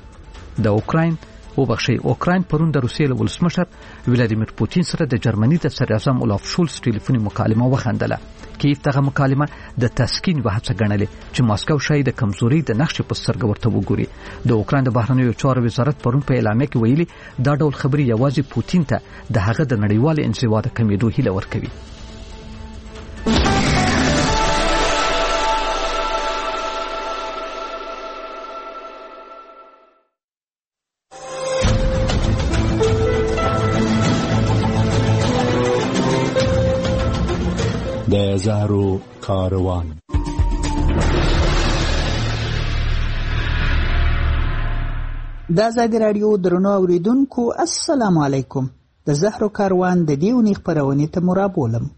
د اوکراین پرون د روسیې له ولسمشر ولادیمیر پوتین سره د جرمني د صدراعظم اولاف شولز ټلیفوني مکالمه وخندله. کیف دغه مکالمه د تسکین و هڅه ګڼلې چې ماسکو شاید د کمزوري د نقشې په سترګه ورته وګوري. د اوکراین د بهرنیو چارو وزارت پرون په اعلامیه کې ویلي دا ډول خبرې یوازې پوتین ته د هغه د نړیوال انزوا د کمیدو هیله ورکوي. د زهرو کاروان. د آزادي راډیو درنو اوریدونکو السلام علیکم. د زهرو کاروان د دې اونۍ خپرونې ته مرابولم.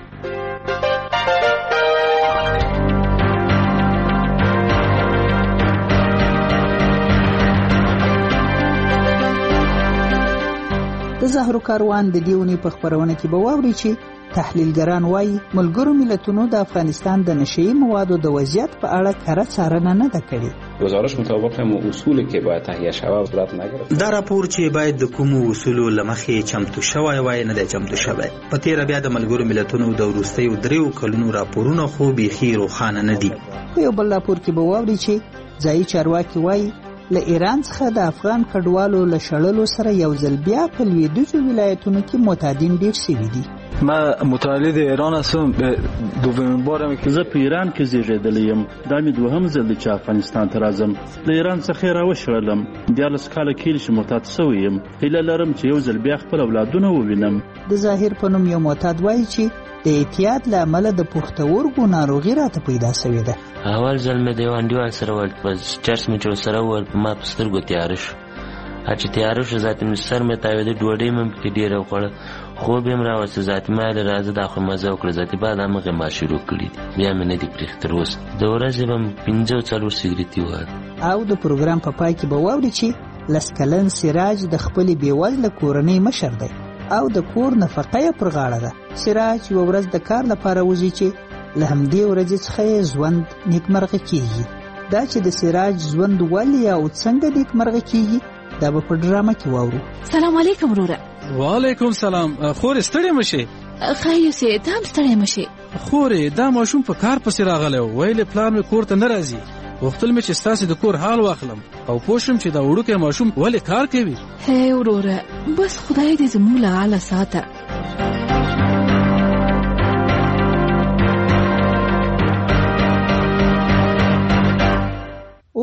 د زهرو کاروان د دې اونۍ په خپرونه کې به واورئ چې تحلیلګران وایي ملګرو ملتونو د افغانستان د نشئی موادو د وضعیت په اړه کره څارنه نه ده کړې. گزارش مطابق هم اصولی که باید تهیه شوه صورت نگرفت. دا راپور چې باید د کومو اصولو له مخې چمتو شوی وای نه دی چمتو شوی. په تیره بیا د ملګرو ملتونو د وروستیو 3 کلونو راپورونه خو بیخي روښانه نه دي. په یو بل راپور کې به واورئ چې ځایي چارواکي وایي له ایران څخه د افغان کډوالو له شړلو سره یو ځل بیا په لویدیځو ولایتونو کې معتادین ډیر شوي دي. ما متولد ایران هستم. دومین بارم که زه په ایران کې زیږیدلی یم. دا مې دوهم ځل دی چې افغانستان ته راځم. له ایران څخه راوشړلم. 14 کاله کېږي چې معتاد شوی یم. هیله لرم چې یو ځل بیا خپل اولادونه ووینم. د ظاهر په نوم یو معتاد وایي چې د اعتیاد له امله د پښتورګو ناروغي راته پیدا شوې ده. اول ځل مې د یو انډیوال سره ول په چرس مې چې سره ول ما په سترګو تیاره شو. چې تیاره شو ذاتي مې سر مې تاوېده، ډوډۍ مې پکې ډېره وخوړه، خوب یې م راوسته. ذاتي ما ویل راځه دا خو مزه وکړه. ذاتي بعد همغې ما شروع کړي دي، بیا مې نه دي پرېښي تر اوسه. د ورځې به م 5-4 سګرېټي وهل. او د پروګرام په پای کې به واورئ چې 10 کلن سراج د خپلې بېوزله کورنۍ مشر دی او د کور نفقه یې پر غاړه ده. سراج یوه ورځ د کار لپاره وځي چې له همدې ورځې څخه یې ژوند نیکمرغه کېږي. دا چې د سراج ژوند ولې او څنګه نیکمرغه کېږي دا به په ډرامه کې واورو. سلام علیکم وروره. وعلیکم سلام. خورې ستړې مشې؟ خیر سې ته هم ستړې مشې. خورې دا ماشوم په کار پسې راغلی و. ویلې پلار مې کور ته نه راځي. غوښتل مې چې ستاسې د کور حال واخلم او پوه شم چې دا وړوکی ماشوم ولې کار کوي. هی وروره بس خدای دې زموږ له حاله ساته.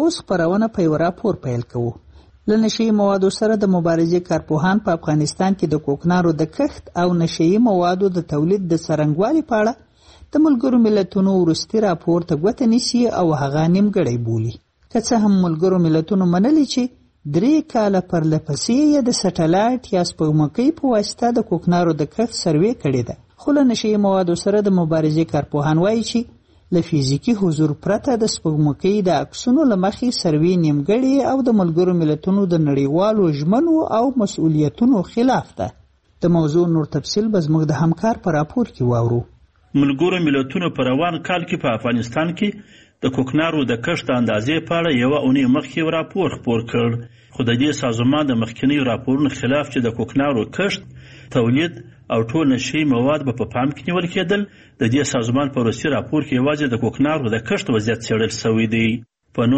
اوس خپرونه په یو راپور پیل کوو. له نشهیي موادو سره د مبارزې کارپوهان په افغانستان کې د کوکنارو د کښت او نشهیي موادو د تولید د څرنګوالي په اړه د ملګرو ملتونو وروستي راپور ته ګوته نیسي او هغه نیمګړی بولي. که څه هم ملګرو ملتونو منلي چې 3 کاله پرلپسې یې د سټلایټ یا سپوږمکۍ په واسطه د کوکنارو د کښت سروې کړې ده، خو له نشهیي موادو سره د مبارزې کارپوهان وایي چې له فزیکي حضور پرته د سپوږمکۍ د عکسونو له مخې سروې نیمګړې او د ملګرو ملتونو د نړیوالو ژمنو او مسؤلیتونو خلاف ده. د موضوع نور تفصیل به زموږ د همکار په راپور کې واورو. ملګرو ملتونو په روان کال کې په افغانستان کې د کوکنارو د کښت اندازې په اړه یوه اونۍ مخکې یو راپور خپور کړ، خو د دې سازمان د مخکینیو راپورونو خلاف چې د کوکنارو کښت، تولید او ټول نشهیي مواد به په پام کې نیول کېدل، د دې سازمان په وروستي راپور کې یوازې د کوکنارو د کښت وضعیت څېړل شوی دی. په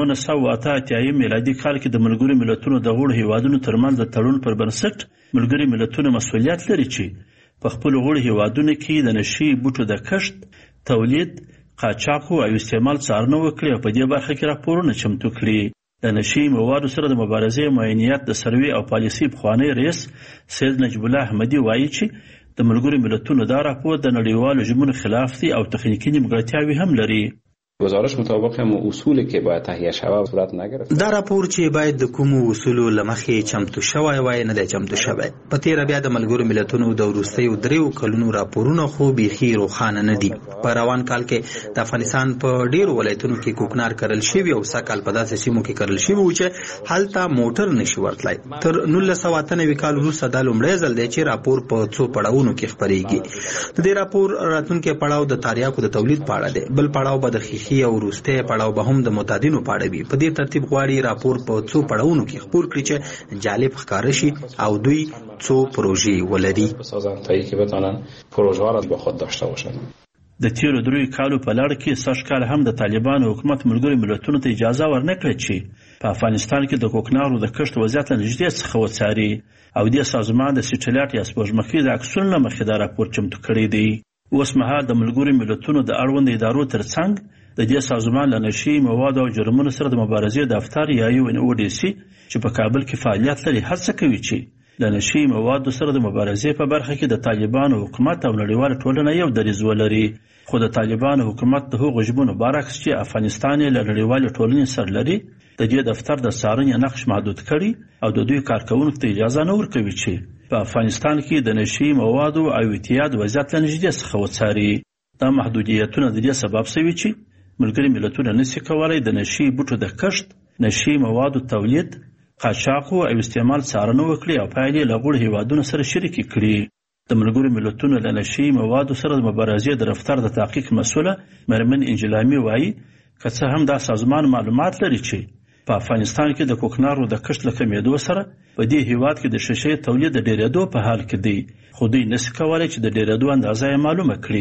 1988 میلادي کال کې د ملګرو ملتونو د غړو هیوادونو ترمنځ د تړون پر بنسټ ملګري ملتونه مسؤلیت لري چې په خپلو غړو هیوادونو کې د نشهیي بوټو د کښت، تولید، قاچاقو او استعمال څارنه وکړي او په دې برخه کې راپورونه چمتو کړي. د نشهیي موادو سره د مبارزې معاینیت د سروې او پالیسۍ پخوانی رئیس سید نجیب الله احمدي وایي چې د ملګرو ملتونو دا راپور د نړیوالو ژمنو خلاف دی او تخنیکي نیمګړتیاوې هم لري. گزارش مطابق هم اصولی که باید تهیه شود صورت نگرفت. دا راپور چې باید د کومو اصولو لمخې چمتو شوی وای نه دی چمتو شوی. په تیر بیا د ملګرو ملتونو د وروستیو 3 کلونو راپورونه خو بیخي روښانه نه دي. په روان کال کې د افغانستان په ډیرو ولایتونو کې کوکنار کرل شوی او سکهال په داسې سیمو کې کرل شوی و چې هلته موټر نشي ورتلای. تر 1998 کال وروسته د لومړی ځل دی چې راپور په 2 پړاوونو کې خپریږي. د دې راپور راتلونکي پړاو د تاریاکو د تولید په اړه دی، بل پړاو به د او وروسته پړاو به هم د معتادینو په اړه وي. په دې ترتیب غواړي راپور په 2 پړاوونو کې خپور کړي چې جالب ښکاره شي او دوی 2 پروژې ولري سازندهایی که بتونن پروژه ها را با خود داشته باشند. د تیرو 3 کالو په لړ کې سږ کال هم د طالبانو حکومت ملګرو ملتونو ته اجازه ورنکړه چې په افغانستان کې د کوکنارو د کښت وضعیت له نږدې څخه وڅاري او دې سازمان د سټلایټ یا سپوږمکۍ د عکسونو له مخې دا راپور چمتو کړی دی. اوس مهال د ملګرو ملتونو د اړوند ادارو ترڅنګ د دې سازمان له نشهیي موادو او جرمونو سره د مبارزې دفتر یا UNODC چې په کابل کې فعالیت لري هڅه کوي چې د نشهیي موادو سره د مبارزې په برخه کې د طالبانو حکومت او نړیواله ټولنه یو دریځ ولري، خو د طالبانو حکومت د هغو ژمنو برعکس چې افغانستان یې له نړیوالې ټولنې سره لري د دې دفتر د څارنې نقش محدود کړي او د دوی کارکوونکو ته اجازه نه ورکوي چې په افغانستان کې د نشهیي موادو او اعتیاد وضعیت له نږدې څخه وڅاري. دا محدودیتونه د دې سبب شوي چې ملګري ملتونه نشي کولای د نشهیي بوټو د کښت، نشهیي موادو تولید، قاچاقو او استعمال څارنه وکړي او پایلې له غړو هیوادونو سره شریکې کړي. د ملګرو ملتونو له نشهیي موادو سره د مبارزې د دفتر د تحقیق مسؤله مرمن انجلامي وایي که څه هم دا سازمان معلومات لري چې په افغانستان کې د کوکنارو د کښت له کمېدو سره په دې هیواد کې د شیشې تولید د ډېرېدو په حال کې دی، خو دوی نشي کولای چې د ډېرېدو اندازه یې معلومه کړي.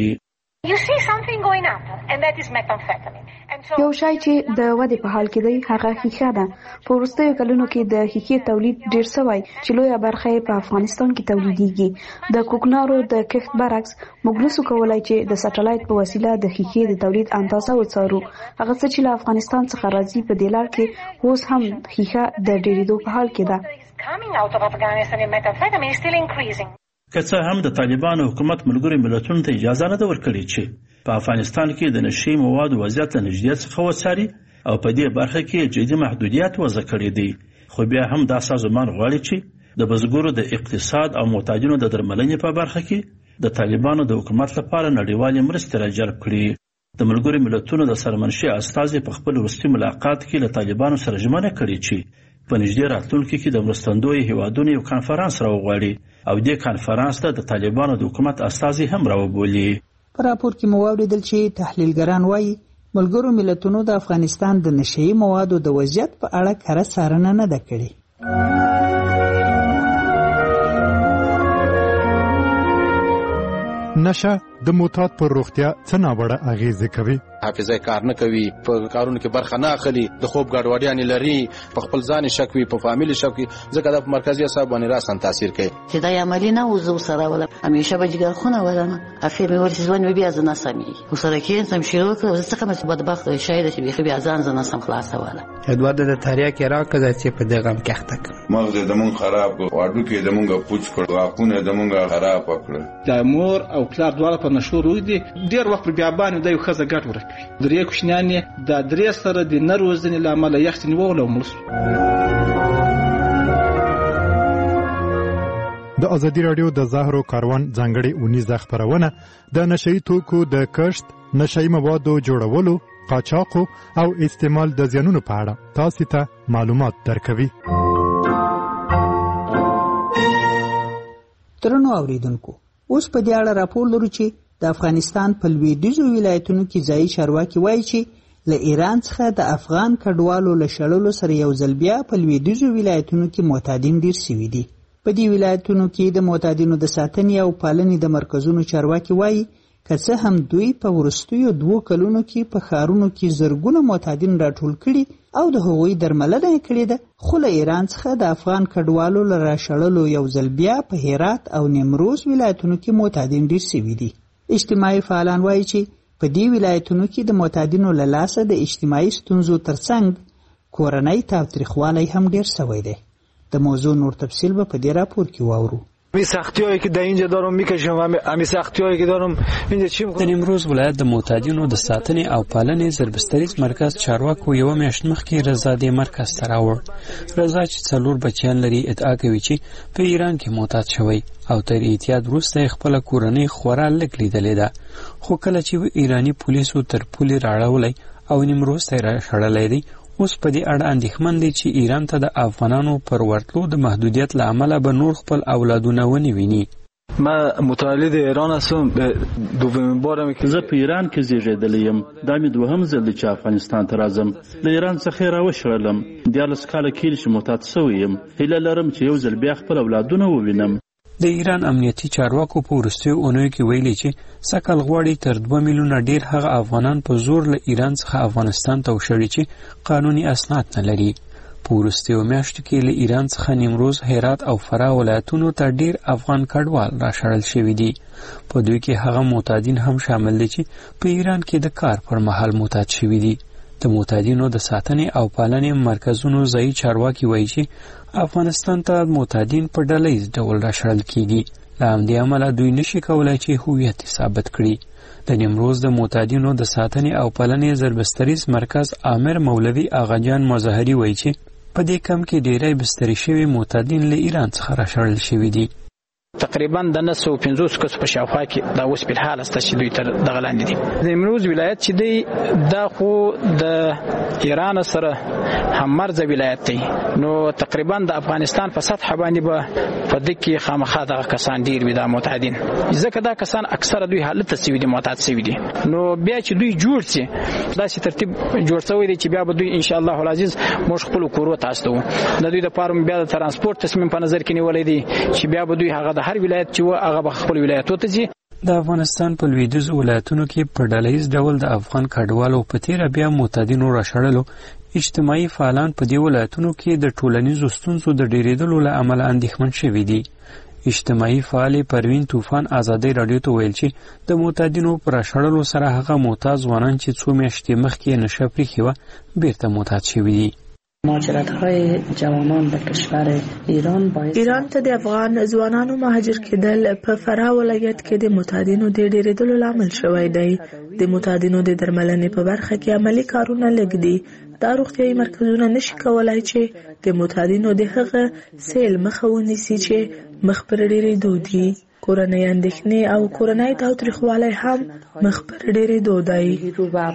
یو شی چې د ودې په حال کې دی هغه ښیښه ده. په وروستیو کلونو کې د ښیښې تولید ډیر شوی چې لویه برخه یې په افغانستان کې تولیدیږي. د کوکنارو د کښت برعکس موږ نشو کولای چې د سټلایټ په وسیله د ښیښې د تولید اندازه وڅارو. هغه څه چې له افغانستان څخه راځي په دې لړ کې اوس هم ښیښه د ډیرېدو په حال کې ده. که څه هم د طالبانو حکومت ملګرو ملتونو ته اجازه نه ده ورکړې چې په افغانستان کې د نشهیي موادو وضعیت له نږدې څخه وڅاري او په دې برخه کې جدي محدودیت وضع کړي دي، خو بیا هم دا سازمان غواړي چې د بزګرو د اقتصاد او معتادینو د درملنې په برخه کې د طالبانو د حکومت لپاره نړیوالې مرستې راجلب کړي. د ملګرو ملتونو د سرمنشي استازي په خپل وروستي ملاقات کې له طالبانو سره ژمنه کړې چې په نږدې راتلونکي کې د مرستندوی هیوادونو یو کانفرانس راوغواړي او دې کانفرانس ته د طالبانو د حکومت استازي هم راوبولي. په راپور کې مو واوریدل چې تحلیلګران وایي ملګرو ملتونو د افغانستان د نشهیي موادو د وضعیت په اړه کره څارنه نه ده کړې. نشه د معتاد پر روغتیا څه ناوړه اغیزې کوي. حافظه کار نه کوي، په کارونو کې برخه نه اخلي، د خوب ګډوډیانې لري، په خپل ځان شک وي، په فامیل شک وي، ځکه د مرکزي اعصاب باندې راسن تاثیر کوي. چې دا عملی نه وزو سره ولا همیشه به جګر خونه ولنه افیر مې ورته ځوان بیا ځنه سمي وسره کې سم شروع کړ څه کومه بدبخت شاید چې بیا ځان ځنه سم خلاصه ولا ادوارد د تاریخ کې راکړه چې په دغه هم کېختک مغز د مون خراب واډو کې د مونږه پوچ کړ واکونه د مونږه خراب کړ. د مور او پلار دواړه په نشو روي دي ډیر وخت بیا باندې د یو خزه ګټ ورکوي. درې کوشنیان د درې سره د نروزنې لامل یختنی وولو ملس. د ازادي رادیو د زهرو کاروان ځانګړي اونیزه خبرونه د نشئی توکو د کشت، نشئی موادو جوړولو، قاچاق او استعمال د زیانونو په اړه تاسو ته معلومات درکوي. ترنو اوریدونکو، اوس په دې اړه راپور لرو چې د افغانستان په لویدیځو ولایتونو کې ځایي چارواکي وایي چې له ایران څخه د افغان کډوالو له شړلو سره یو ځل بیا په لویدیځو ولایتونو کې معتادین ډیر شوي دي. په دې ولایتونو کې د معتادینو د ساتنې او پالنې د مرکزونو چارواکي وایي که څه هم دوی په وروستیو 2 کلونو کې په ښارونو کې زرګونه معتادین راټول کړي او د هغوی درملنه یې کړې ده، خو له ایران څخه د افغان کډوالو له راشړلو یو ځل بیا په هرات او نیمروز ولایتونو کې معتادین ډیر شوي دي. اجتماعي فعالان وایي چې په دې ولایتونو کې د معتادینو له لاسه د اجتماعي ستونزو ترڅنګ کورنۍ تاوتریخوالی هم ډیر شوی دی. د موضوع نور تفصیل به په دې راپور کې واورو. می سختیایی که در اینجا دارم میکشم همین سختیایی که دارم اینجا چی میکنم. د نیمروز ولایت د معتادینو د ساتنې او پالنې زربستریز مرکز چارواکو یو میاشت مخکې رضا دې مرکز ته راوړ. رضا چې 4 بچیان لري ادعا کوي چې په ایران کې معتاد شوی او تر اعتیاد وروسته خپل کورنۍ خورا لږ لیدلې ده، خو کله چې ایرانی پولیسو تر پولې راړولای او نیمروز ته راشړلای دی، اوس په دې اړه اندېښمن دي چې ایران ته د افغانانو پر ورتلو د محدودیت له امله به نور خپل اولادونه ونه ویني. ما متولد ایران هستم، دومین بارم که زه په ایران کې زیږیدلی یم. دا مې دوهم ځل دی چې افغانستان ته راځم. له ایران څخه راوشړلم. 14 کاله کېږي چې معتاد شوی یم. هیله لرم چې یو ځل بیا خپل اولادونه ووینم. د ایران امنیتي چارواکو په وروستیو اونیو کې ویلي چې سکل غواړي تر 2 میلیونه ډیر هغه افغانان په زور له ایران څخه افغانستان ته وشړي چې قانوني اسناد نه لري. په وروستیو میاشتو کې له ایران څخه نیمروز، هرات او فراه ولایتونو ته ډیر افغان کډوال راشړل شوي دي. په دوی کې هغه معتادین هم شامل دي چې په ایران کې د کار پر مهال معتاد شوي دي. د معتادینو د ساتنې او پالنې مرکزونو ځایي چارواکي وایي چې افغانستان ته معتادین په ډلهییز ډول راشړل کیږي. له همدې امله دوی نشي کولای چې هویت ثابت کړي. د نیمروز د معتادینو د ساتنې او پالنې زربستریز مرکز امیر مولوي آغاجان مظاهري وایي چې په دې کم کې ډیری بستري شوي معتادین له ایران څخه راشړل شوي دي. تقریبا د 950 کس په شاوخوا کې دا اوس په حال است چې دوی تر دغه لاندې دي. د نیمروز ولایت چې دی دا خو د ایران سره هممرزه ولایت دی، نو تقریبا د افغانستان په سطح باندې به په دې کې خامخا دغه کسان ډیر وي د معتادین، ځکه دا کسان اکثره دوی حالت سوي دي، معتاد سوي دي. نو بیا چې دوی جوړ شي داسې ترتیب جوړ شوی دی چې بیا به دوی ان شاء الله العزیز موږ خپل کورو تاسو د دوی د پاره بیا د ترانسپورت تصمیم په نظر کې نیولې دي چې بیا به دوی هغه د هر ولایت چې هغه به خپل ولایت ته ځي. د افغانستان په لویدیځو ولایتونو کې په ډلهییز ډول د افغان کډوالو په تیره بیا معتادینو راشړلو اجتماعي فعالان په دې ولایتونو کې د ټولنیزو ستونزو د ډیریدلو له امله اندېښمن شوي دي. اجتماعي فعال پروین طوفان ازادي رادیو ته ویل چې د معتادینو پر راشړلو سره هغه معتاد ځوانان چې 2 میاشتې مخکې نشه پرېښې وه بیرته معتاد شوي دي. مهاجرت‌های جوانان به کشور ایران ته د افغان ځوانانو مهاجر کېدل په فراه ولایت کې د معتادینو د ډیریدلو لامل شوی دی. د معتادینو د درملنې په برخه کې عملی کارونه لږ دي. دا روغتیايي مرکزونه نشي کولای چې د معتادینو د هغه سیل مخه ونیسي چې مخ پر ډیریدو دي. کورنۍ اندېښنې او کورنۍ تاوتریخوالی هم مخ پر ډیریدو دی.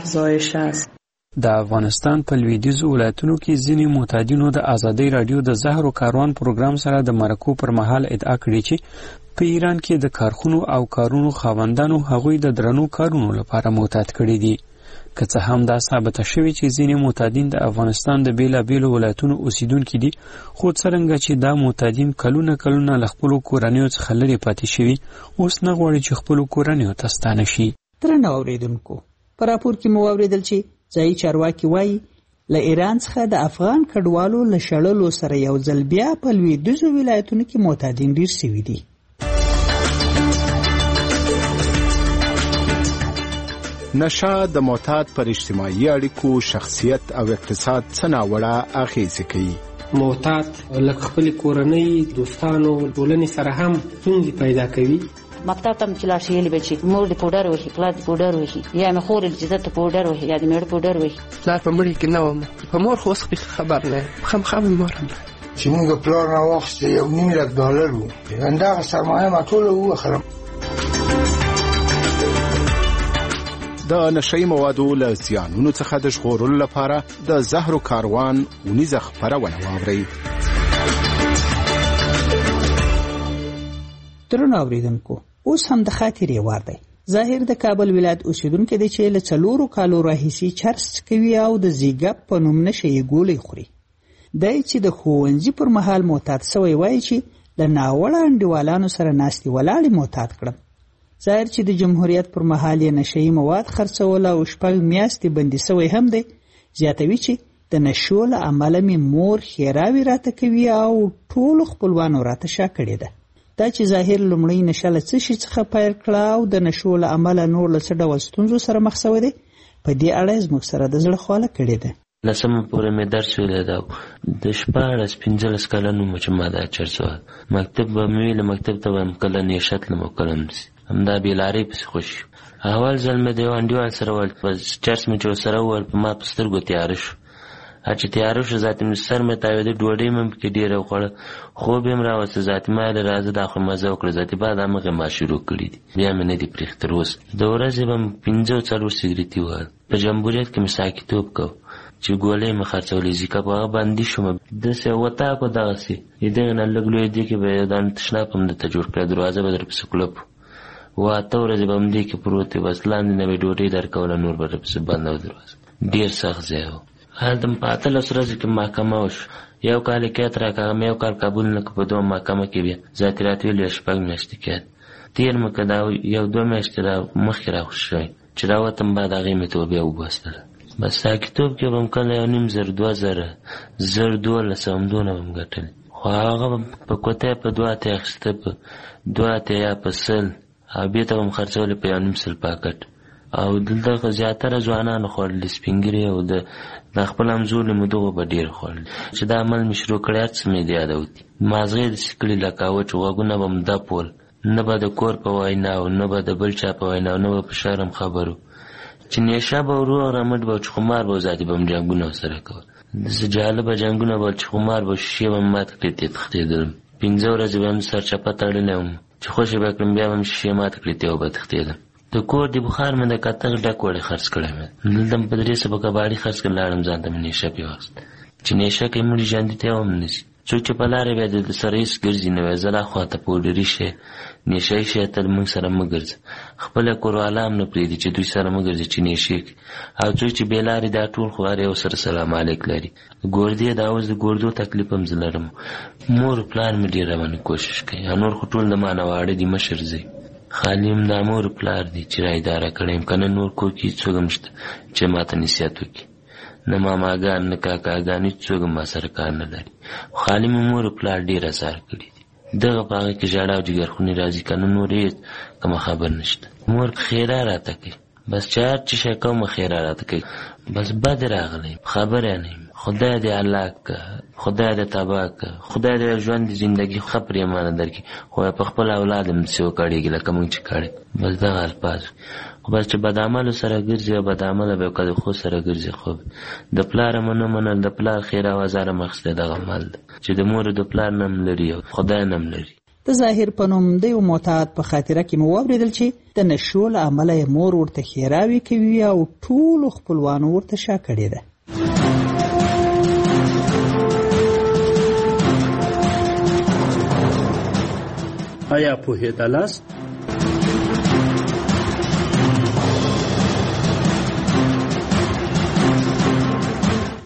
د افغانستان په لویدیځو ولایتونو کې ځینې معتادینو د ازادي رادیو د زهر و کاروان پروګرام سره د مرکو پر مهال ادعا کړې چې په ایران کې د کارخونو او کارونو خاوندانو هغوی د درنو کارونو لپاره معتاد کړي دي. که څه هم دا ثابته شوې چې ځینې معتادین د افغانستان د بیلابیلو ولایتونو اوسیدونکي دي، خو څرنګه چې دا معتادین کلونه له خپلو کورنیو څخه لرې پاتې شوي، اوس نه غواړي چې خپلو کورنیو ته ستانه شي. درنو اوریدونکو، په راپور کې مو واورېدل چې ځایي چارواکي وایي له ایران څخه د افغان کډوالو له شړلو سره یو ځل بیا په لویدیځو ولایتونو کې معتادین ډېر سوي دي. نشه د معتاد پر اجتماعي اړیکو، شخصیت او اقتصاد څه ناوړه اغېزې کوي. معتاد لکه خپل کورنۍ، دوستانو، ټولنې سره هم ستونزې پیدا کوي. مکتب ته چې لاړ شي یې به چې مور دې پوډر وهي، پلار دې پوډر وهي، یا مې خور دې چې ته پوډر وهي، یا دې مېړه پوډر وهي. پلار په مړي کې نه وم، په مور خو اوس خبر نه یم، خامخا مې مور هم چې موږ پلار راواخیسته $1,000,000 و، همدغه سرمایه ما ټوله ووخلم. د نشهیي موادو له زیانونو څخه د ژغورلو لپاره د زهرو کاروان اونیزه خپرونه واورئ. درنو اوریدونکو، اوس هم د خاطرې وار دی. ظاهر د کابل ولایت اوسیدونکی دی چې له 4 کالو راهیسې چرس کوي او د زیګپ په نوم نشه یې ګولۍ خوري. دی چې د ښوونځي پر مهال معتاد سوی وایي چې له ناوړه انډیوالانو سره ناستې ولاړې معتاد کړم. ظاهر چې د جمهوریت پر مهال یې نشهیي مواد خرڅول او 6 میاشتې بندي سوی هم دی. زیاتوي چې د نشو له امله مې مور ښېراوې راته کوي او ټولو خپلوانو راته شا کړې ده. دا چې ظاهر لومړی نشه له څه شي څخه پیل کړه او د نشو له امله نور له څه ډول ستونزو سره مخ سوی دی، په دې اړه زموږ سره د زړه خواله کړې ده. لسمه پورې مې درس ویلی ده، د 14-15 کلونو مو چې ما دا چرس وه، مکتب به مې ویله، مکتب ته به م کله نیشه تلم او کله همداسې همدا بېلارۍ پسې خوشي. اول ځل مې د یو انډیوال سره وویل، په چرس مې چې ورسره وویل، په ما په سترګو تیاره شو. چې تیاره شو، ذاتي مې سر مې تاوېده، ډوډۍ مې پکې ډېره وخوړه، خوب یې م راوسته. ذاتي ما ویل راځه دا خو مزه وکړه، ذاتي بعد همغې ما شروع کړي دي، بیا مې نه دي پرېښي تر اوسه. د ورځې به م 15-4 سګرېټي وهل. په جمهوریت کې مې ساکیتوب کوه چې ګولۍ مې خرڅولې، زیکه په هغه بندي شوم. داسې وتاکو دغسې د دغې نه لږ لوی دې کې به یو دانه تشناب هم درته جوړ کړه، دروازه به درپسې کلپ و. 8 ورځې به همدې کې پروت وي، بس لاندې نه به ډوډۍ درکوله، نور به درپسې بنده و دروازه. ډېر سخت ځای و. هلته په 18 ورځې کې محکمه وشو. یو کال یې کیت راکړه، مې یو کال قبول نه کړ، په 2 محکمه کې بیا ذاتي راته ویل 6 میاشتې کیت تېر مې کړه. دا 1-2 میاشتې مخکې راخوش شوی چې راوتم، بعد هغې مې توبې وباسله. بس ساکیتوب کې به م کله 1,500 2,000 زر 1200 دونه به م ګټلې، خو هغه په کوتۍ په 2 اتیا اخیسته، په 2 اتیا یا په 100 او بېرته به م خرڅولې په 1,500 پاکټ. او دلته زیاتره ځوانانو خوړلې، سپین ږیري او د خپل همزولو مو دغو به ډېر خوړلې. چې دا عمل مې شروع کړی، هر څه مې د یادوتي. مازغې داسې کړي لکه وچ غوږونه به م دپول، نه به د کور په وینا او نه به د بل چا په وینا او نه به په شرم خبرو. چې نیشه به ورو رمټ به چې خمار به ذاتي به م جنګونه ورسره کول. داسې جالبه جنګونه به چې خمار به شیشې به م ماته کړې، تښتېدلم. 15 ورځې به م سرچپه تړلی وم چې خوشې به کړم، بیا به م شیشې ماته کړې او به تښتېدم. د کور د بخار مې د کتغ ډک وړې خرڅ کړی مې، دلته م په 3 سبه کباړي خرڅ کړ، لاړم ځان ته مې نیشه پې واخیست. چې نیشه کې مړي ژوندي ته هم نیسي. څوک چې په لارې بیا د سره هېڅ ګرځي نه وی، زه لا خواته پوډري شی نیشهیي شی ته موږ سره مه ګرځه، خپله کورواله هم نه پرېږدي چې دوی سره مه ګرځي چې نیشې کړي. او څوک چې بې لارې دا ټول خو هر یو سره سلام علیک لري. ګوردې دا اوس د ګوردو تکلیف هم زه لرم. مور پلار مې ډېر روانې کوشش کوي، نور خو ټول د ما نه واړه دي، مشر زه خالي هم دا مور پلار دی چې را اداره کړی یم، که نه نور کور کې څوک هم شته چې ما ته نصیحت وکړي، نه ماماګان نه کاکاګان هېڅ څوک هم ما سره کار نه لري. خالي مې مور پلار ډېر اثار کړي دي، دغه په هغه کې ژړا او جګرخونې راځي، که نه نور هېڅ کومه خبر نشته. مور خیره راته کوي، بس چې هر چې شی کومه خیره راته کوي، بس بد راغلی خبره نه یم. خدای دې هلاک که، خدای دې تباه که، خدای دې ژوند دې زندګي ښه پرېمانه درکړي، خو په خپل اولاد هم داسې وکړېږي لکه موږ چې کړی. بس دغه الفاظ. خو بس چې بد عملو سره ګرځي او بد عمله به که د ښو سره ګرځي، خو د پلار هم نه منل، د پلار خیره او ازار هم اخیستی دغه عمل ده چې د مور د پلار نه هم لري او خدای نه هم لري. د ظاهر په نوم د یو معتاد په خاطره کې مو واورېدل چې د نشو له امله یې مور ورته ښېراوې کوي او ټولو خپلوانو ورته شا کړې ده. آیا پوهېدلاست؟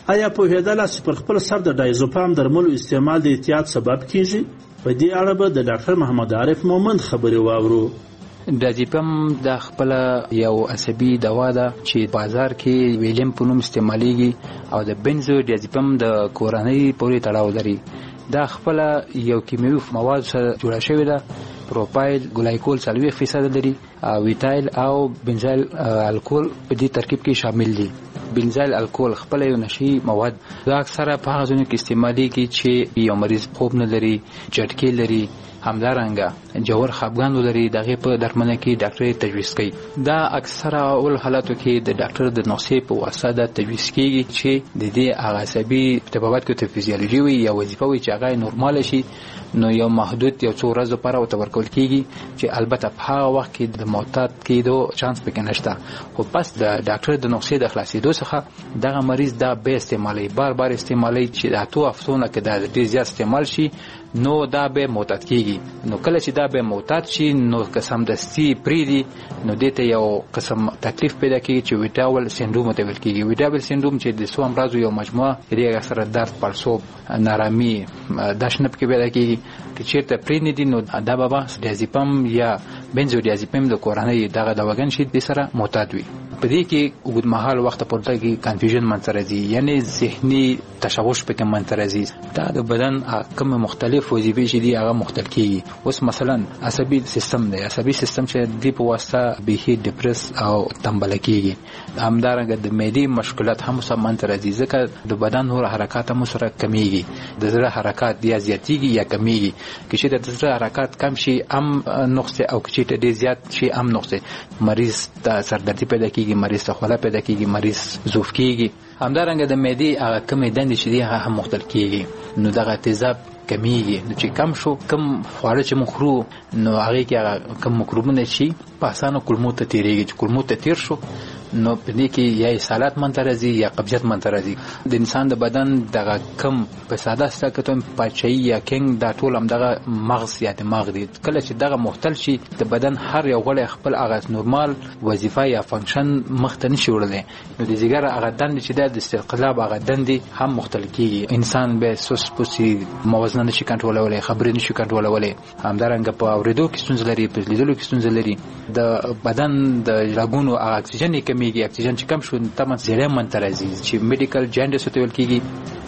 آیا پوهېدله چې پر خپل سر د ډایزوپام درملو استعمال د احتیاط سبب کیږي؟ په دې اړه به د ډاکټر محمد عارف مومند خبرې واورو. ډایزوپام د خپل یو عصبي دوا ده چې بازار کې ویلیم په نوم استعمالیږي او د بنزو ډایزوپام د کورنۍ پورې تړاو لري. دا خپل یو کیمیاوي مواد سره جوړه شوې ده. پروپایل ګلایکول 40% لري او ویتایل او بنزایل الکول په دې ترکیب کې شامل دي. بنزایل الکول خپل یو نشي مواد دا اکثره په هغه ځایونو کې استعمالیږي چې یو مریض خوب نه لري، جټکې لري، همدارنګه جوړ خپګان لري. دغه په درملنه کې ډاکټر تجویز کوي. دا اکثره اول حالاتو کې د ډاکټر د نسخې په واسطه د تجویز کیږي چې د دې عصبي طبابت کې ته فزیولوژي وي یا وظیفه وي چې هغه نورمال شي. نو یو محدود یو څو ورځې لپاره ورته ورکول کیږي چې البته په هغه وخت کې د معتاد کېدو چانس پکې نشته. خو پس د ډاکټر د نسخې د خلاصېدو څخه دغه مریض دا به استعمالي بار استعمالي چې د 8 هفتونو کې دا ډېر زیات استعمال شي نو دا به معتاد کیږي. نو کله چې دا به معتاد شي نو قسم دستی پریدي نو دته یو قسم تکلیف پیدا کیږي چې ویټاول سندروم ته ویل کیږي. ویټاول سندروم چې د سو امراض یو مجموعه دی سره درد، پړسوب، نارامي، داشنه کې پیدا کیږي. چې چیرته پریدي دي نو دا به ډایزوپام یا بنزودیازپام د کورنۍ دغه دواګان شي د سره معتاد وي. په دې کې اوږدمهال وخت پورته کې کنفیوژن منځ راځي، یعنی ذهني تشوش پکې منځ راځي. دا د بدن کوم مختلف وظیفې چې دي هغه مختلف کیږي. اوس مثلا عصبي سیستم دی، عصبي سیستم چې د په واسطه به ډیپرس او تنبل کیږي. همدارنګه د معدې مشکلات هم سره منځ راځي ځکه د بدن نور حرکات هم سره کمیږي. د زړه حرکات یا زیاتیږي یا کمیږي. چې د زړه حرکات کم شي هم نقص او چې ډېر زیات شي هم نقص. مریض ته سردردي پیدا کیږي، مریض ته خوله پیدا کیږي، مریض ضعف کیږي. همدارنګه د معدې هغه کمې دندې چې دي هغه هم مختل کیږي. نو دغه تیزاب کمیږي. نو چې کم شو کم خواړه چې موږ خورو نو هغه کې هغه کم مکروبونه شي په اسانه کولمو ته تیریږي. چې کولمو ته تیر شو نو په دې کې یا اسهالات منځ راځي یا قبضیت منځ راځي. د انسان د بدن دغه کم په ساده ستکتون پاچای یا کینګ دا ټول هم دغه مغز یا دماغ دی. کله چې دغه مختل شي د بدن هر یو غړی خپل هغه نورمال وظیفه یا فنکشن مخته نشي وړلی. نو د ځګر هغه دندې چې د استقلاب هغه دندې هم مختل کیږي. انسان به سوس پوسي، موازنه نشي کنټرولولای، خبرې نشي کنټرولولای. همدارنګه په اورېدو کې ستونزې لري، په لیدلو کې ستونزې لري. د بدن د رګونو اکسیجن کمیږي. اکسیجن چې کم شو تمن زیړه منځ راځي چې میډیکل جاینډس ته ویل کیږي.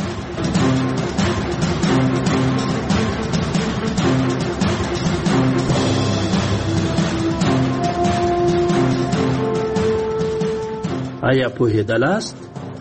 آیا پوهېدلاست؟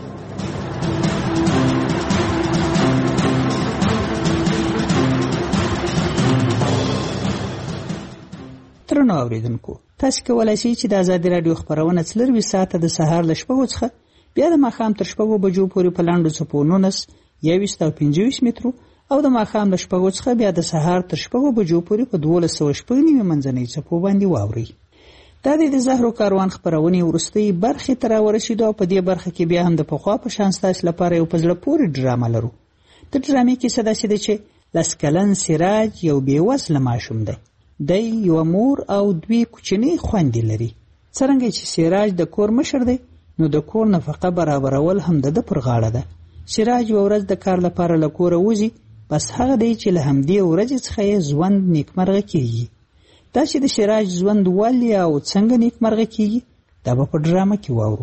درنو اوریدونکو، تاسو کولای شئ چې د آزادي رادیو خبرونه 24 ساعته د سهار ل 6 څخه بیا د ماښام تر 6 بجو پورې په لاندو څپو 19 21 او 25 مترو او د ماښام ل 6 څخه بیا د سهار تر 6 بجو پورې په 1290 منځنۍ څپو باندې واوري. دا د زهرو کاروان خبرونه ورستۍ برخه تر ورسېدو او په دې برخه کې بیا هم د پخوا په شان ستاسو لپاره یو پزله پورې ډرامه لرو. د ډرامې کې څه داسې ده چې لسکلن سراج یو بېوزله ماشوم دی. د یو مور او دوی کوچنی خويندې لري. څنګه چې سراج د کور مشر دی نو د کور نفقه برابرول هم د پر غاړه ده. سراج یو ورځ د کار لپاره له کوره وځي، بس هغه دی چې له همدې ورځې څخه یې ژوند نیکمرغه کیږي. دا چې د سراج ژوند ولې او څنګه نیکمرغه کیږي دا به په ډرامه کې واورو.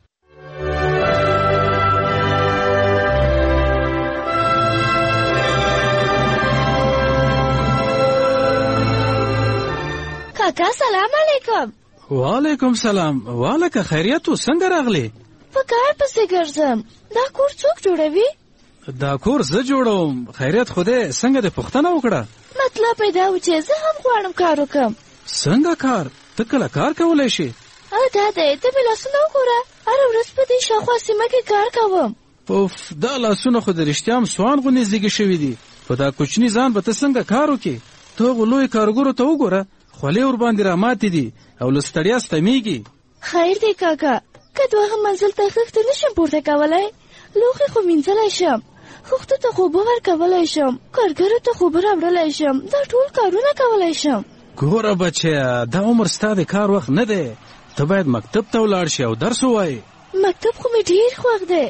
کاکا سلام علیکم. وعلیکم سلام. والکه خیریت و څنګه راغلی؟ په کار پسې ګرځم. دا کور څوک جوړوي؟ دا کور زه جوړوم. خیریت خدای څنګه دې پوښتنه وکړه؟ مطلب پیدا و چې زه هم غواړم کار وکړم. څنګه کار؟ ته کله کار کولی شي؟ دا دی، ته مې لاسونه وګوره. هره ورځ په دې شاوخوا سیمه کې کار کوم. اوف، دا لاسونه خو د رښتیا هم سوان غوندې زیږې شوي دي. په دا کوچني ځان به ته څنګه کار وکړې؟ ته هغو لویو کارګرو ته وګوره، خولې ورباندې راماتې دي او له ستړیا ستمیږي. خیر دی کاکا، که دوهم منزل ته خښته نشم پورته کولی، لوښي خو مینځلی شم، خښتو ته خو اوبه ورکولی شم، کارګرو ته خو اوبه راوړلی شم، دا ټول کارونه کولی شم. ګوره بچیه، دا عمر ستا د کار وخت نه دی. ته باید مکتب ته ولاړ شي او درس ووایې. مکتب خو مې ډېر خوښ دی،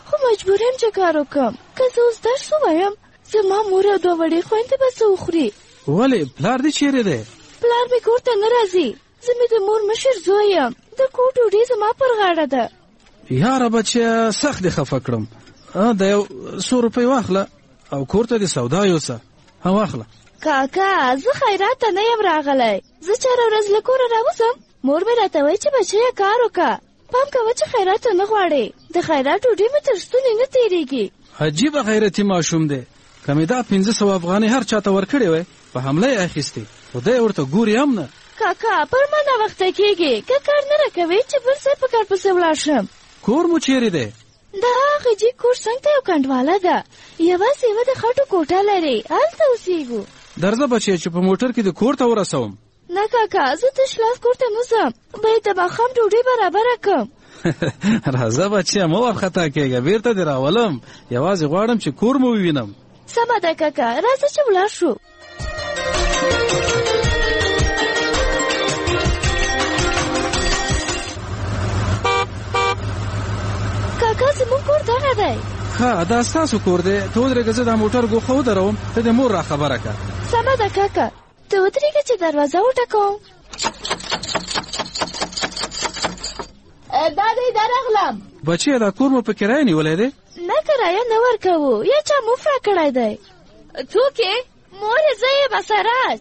خو مجبور یم چې کار وکړم. که زه اوس درس ووایم زما مور او دوه وړې خویندې به څه وخوري. ولې پلار دې چیرې دی؟ پلار مې کور ته نه راځي. زه مې د مور مشر زوی یم. د کور ډوډۍ زما پر غاړه ده. یاره بچیه سخت دې خفه کړم. د یو 100 روپۍ واخله او کور ته دې سودا یوسه. واخله. کاکا زه خیرات ته نه یم راغلی. زه چاره ورځ له کوره راوځم. مور مې راته وایي چې بچیه کار وکړه. پام کوه چې خیرات ته نه غواړې. د خیرات ډوډۍ مې تر ستوني نه تېرېږي. عجیبه غیرتي ماشوم دی. که مې دا 500 افغانۍ هر چاته ورکړې وای په حمله یې اخیستې. خدای ورته ګوري هم نه. کاکا پر ما ناوخته کېږي. که کار نه راکوې چې بل ځای په کار پسې ولاړ شم. کور مو چیرې دی؟ د هغه جي کور څنګ ته یو کنډواله ده. یوازې یوه د خټو کوټه لري. هلته اوسېږو. درځه بچیه چې په موټر کې د کور ته ورسوم. نه کاکا زه تش لاس کور ته نه ځم. باید د ماښام ډوډۍ برابره کړم. راځه بچیه مه وارخطا کېږه. بېرته دې راولم. یوازې غواړم چې کور مو ووینم. سمه ده کاکا راځه چې ولاړ شو. کاکا زموږ کور دغه دی. ښه دا ستاسو کور دی. ته ودرېږه زه دا موټر ګوښه ودروم. ته د مور را خبره کړه. سمه ده کاکا. ته ودرېږه چې دروازه وټکوم. دا دی درغلم. بچیه دا کور مو په کرایه نیولی دی؟ نه کرایه نه ورکوو. یا چا مفت را کړی دی. څوک یې؟ مور یې زه یم اسراج.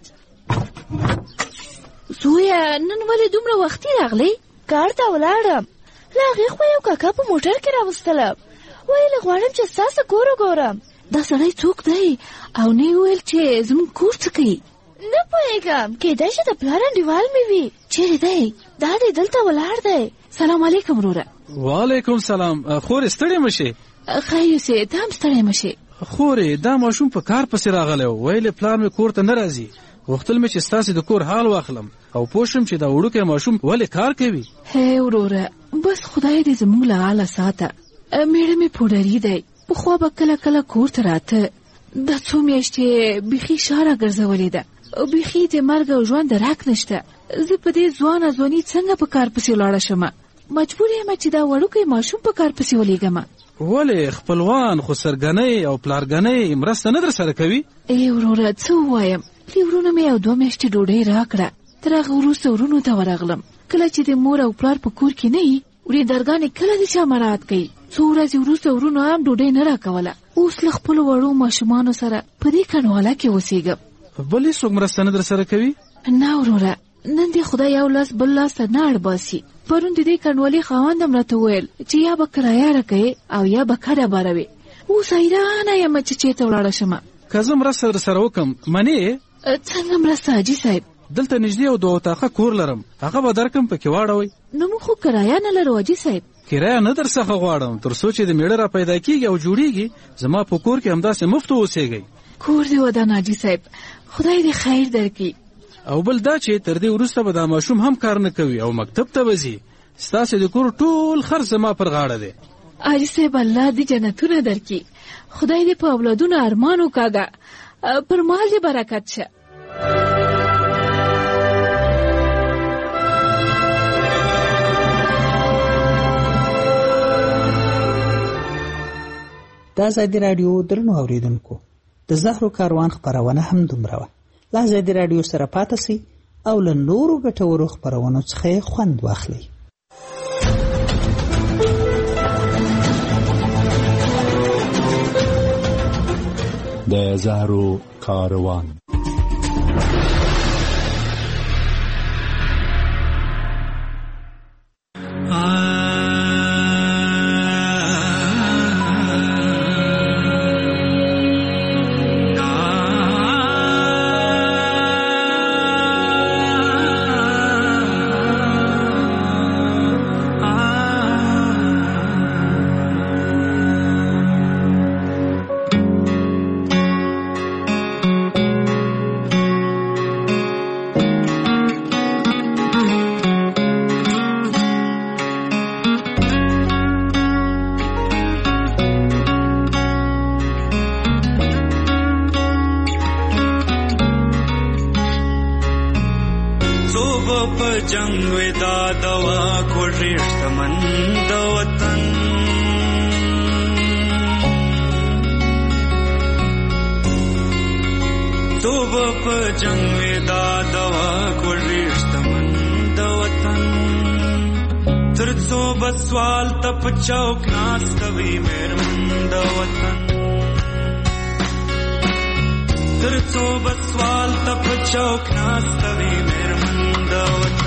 زویه نن ولې دومره وختي راغلی؟ کار ته ولاړم. له هغې خوا یو کاکا په موټر کې راوستلم. ویل غواړم چې ستاسو کور وګورم. دا سړی څوک دی او نه یې ویل چې زموږ کور څه کوي؟ نه پوهېږم. کېدای شي د پلار انډیوال مې وي. چیرې دی؟ دا دی دلته ولاړ دی. سلام علیکم وروره. وعلیکم سلام. خورې ستړې مه شې. خیر یوسې ته هم ستړی مه شې. خورې دا ماشوم په کار پسې راغلی و. ویلې پلار مې کور ته نه راځي. غوښتل مې چې ستاسې د کور حال واخلم او پوه شم چې دا وړوکی ماشوم ولې کار کوي. هی وروره بس خدای دې زموږ له حاله ساته. میړه مې پوډري دی. پخوا به کله کله کور ته راته. دا څو میاشتې بیخي شاره ګرځولې ده. بیخي د مرګ او ژوند درک نشته. زه په دې ځوانه ځواني څنګه په کار پسې ولاړه شمه. مجبور یم چې دا وړوکی ماشوم په کار پسې ولېږمه. ولې خپلوان خو سرګنۍ او پلارګنۍ مرسته نه در سره کوي؟ ای وروره څه ووایم. پلي ورونه مې یو 2 میاشتې ډوډۍ راکړه. تر هغه وروسته ورونو ته ورغلم. کله چې د مور او پلار په کور کې نه وي وریندرګانې کله د چا مراعات کوي. څو ورځې وروسته ورونو هم ډوډۍ نه راکوله. اوس له خپلو وړو ماشومانو سره په دې کنډواله کې اوسېږم. بل هېڅوک مرسته نه در سره کوي؟ نه وروره نن دې خدای یو لاس بل لاس ته نه اړ باسي. پرون د دې کنډوالې خاوند هم راته وویل چې یا به کرایه راکوې او یا به کډه باروې. اوس حیرانه یم چې چېرته ولاړه شمه. که زه مرسته در سره وکړم منې؟ څنګه مرسته حاجي صاحب؟ دلته نږدې یو 2 اطاقه کور لرم. هغه به درکړم پکې واړوئ. نو موږ خو کرایه نه لرو حاجي صاحب. کرایه نه در څخه غواړم تر څو چې د میړه را پیدا کېږي او جوړېږي. زما په کور کې همداسې مفت اوسېږئ. کور دې ودان حاجي صاحب. خدای دې خیر درکړي. او بل دا چې تر دې وروسته به دا ماشوم هم کار نه کوي او مکتب ته به ځي. ستاسې د کور ټول خرڅ زما پر غاړه دی. حاجي صاحب الله دې جنتونه درکړي. خدای دې په اولادونو ارمان وکاږه. پر مال دې برکت شه. د ازادي راډیو درنو اوریدونکو د زهرو کاروان خپرونه هم دومره وه. له ازادي راډیو سره پاته سئ او له نورو ګټورو خپرونو څخه خوند واخلئ. د زهرو کاروان جنگ دا دوا کوټریشت من د وطن څو په جنگ ودا دوا کوړشتمن د وطن تر څو بسوال تپ چوک ناستوي مېرمن د وطن تر څو بسوال تپ چوک ناستوي مېرمن د وطن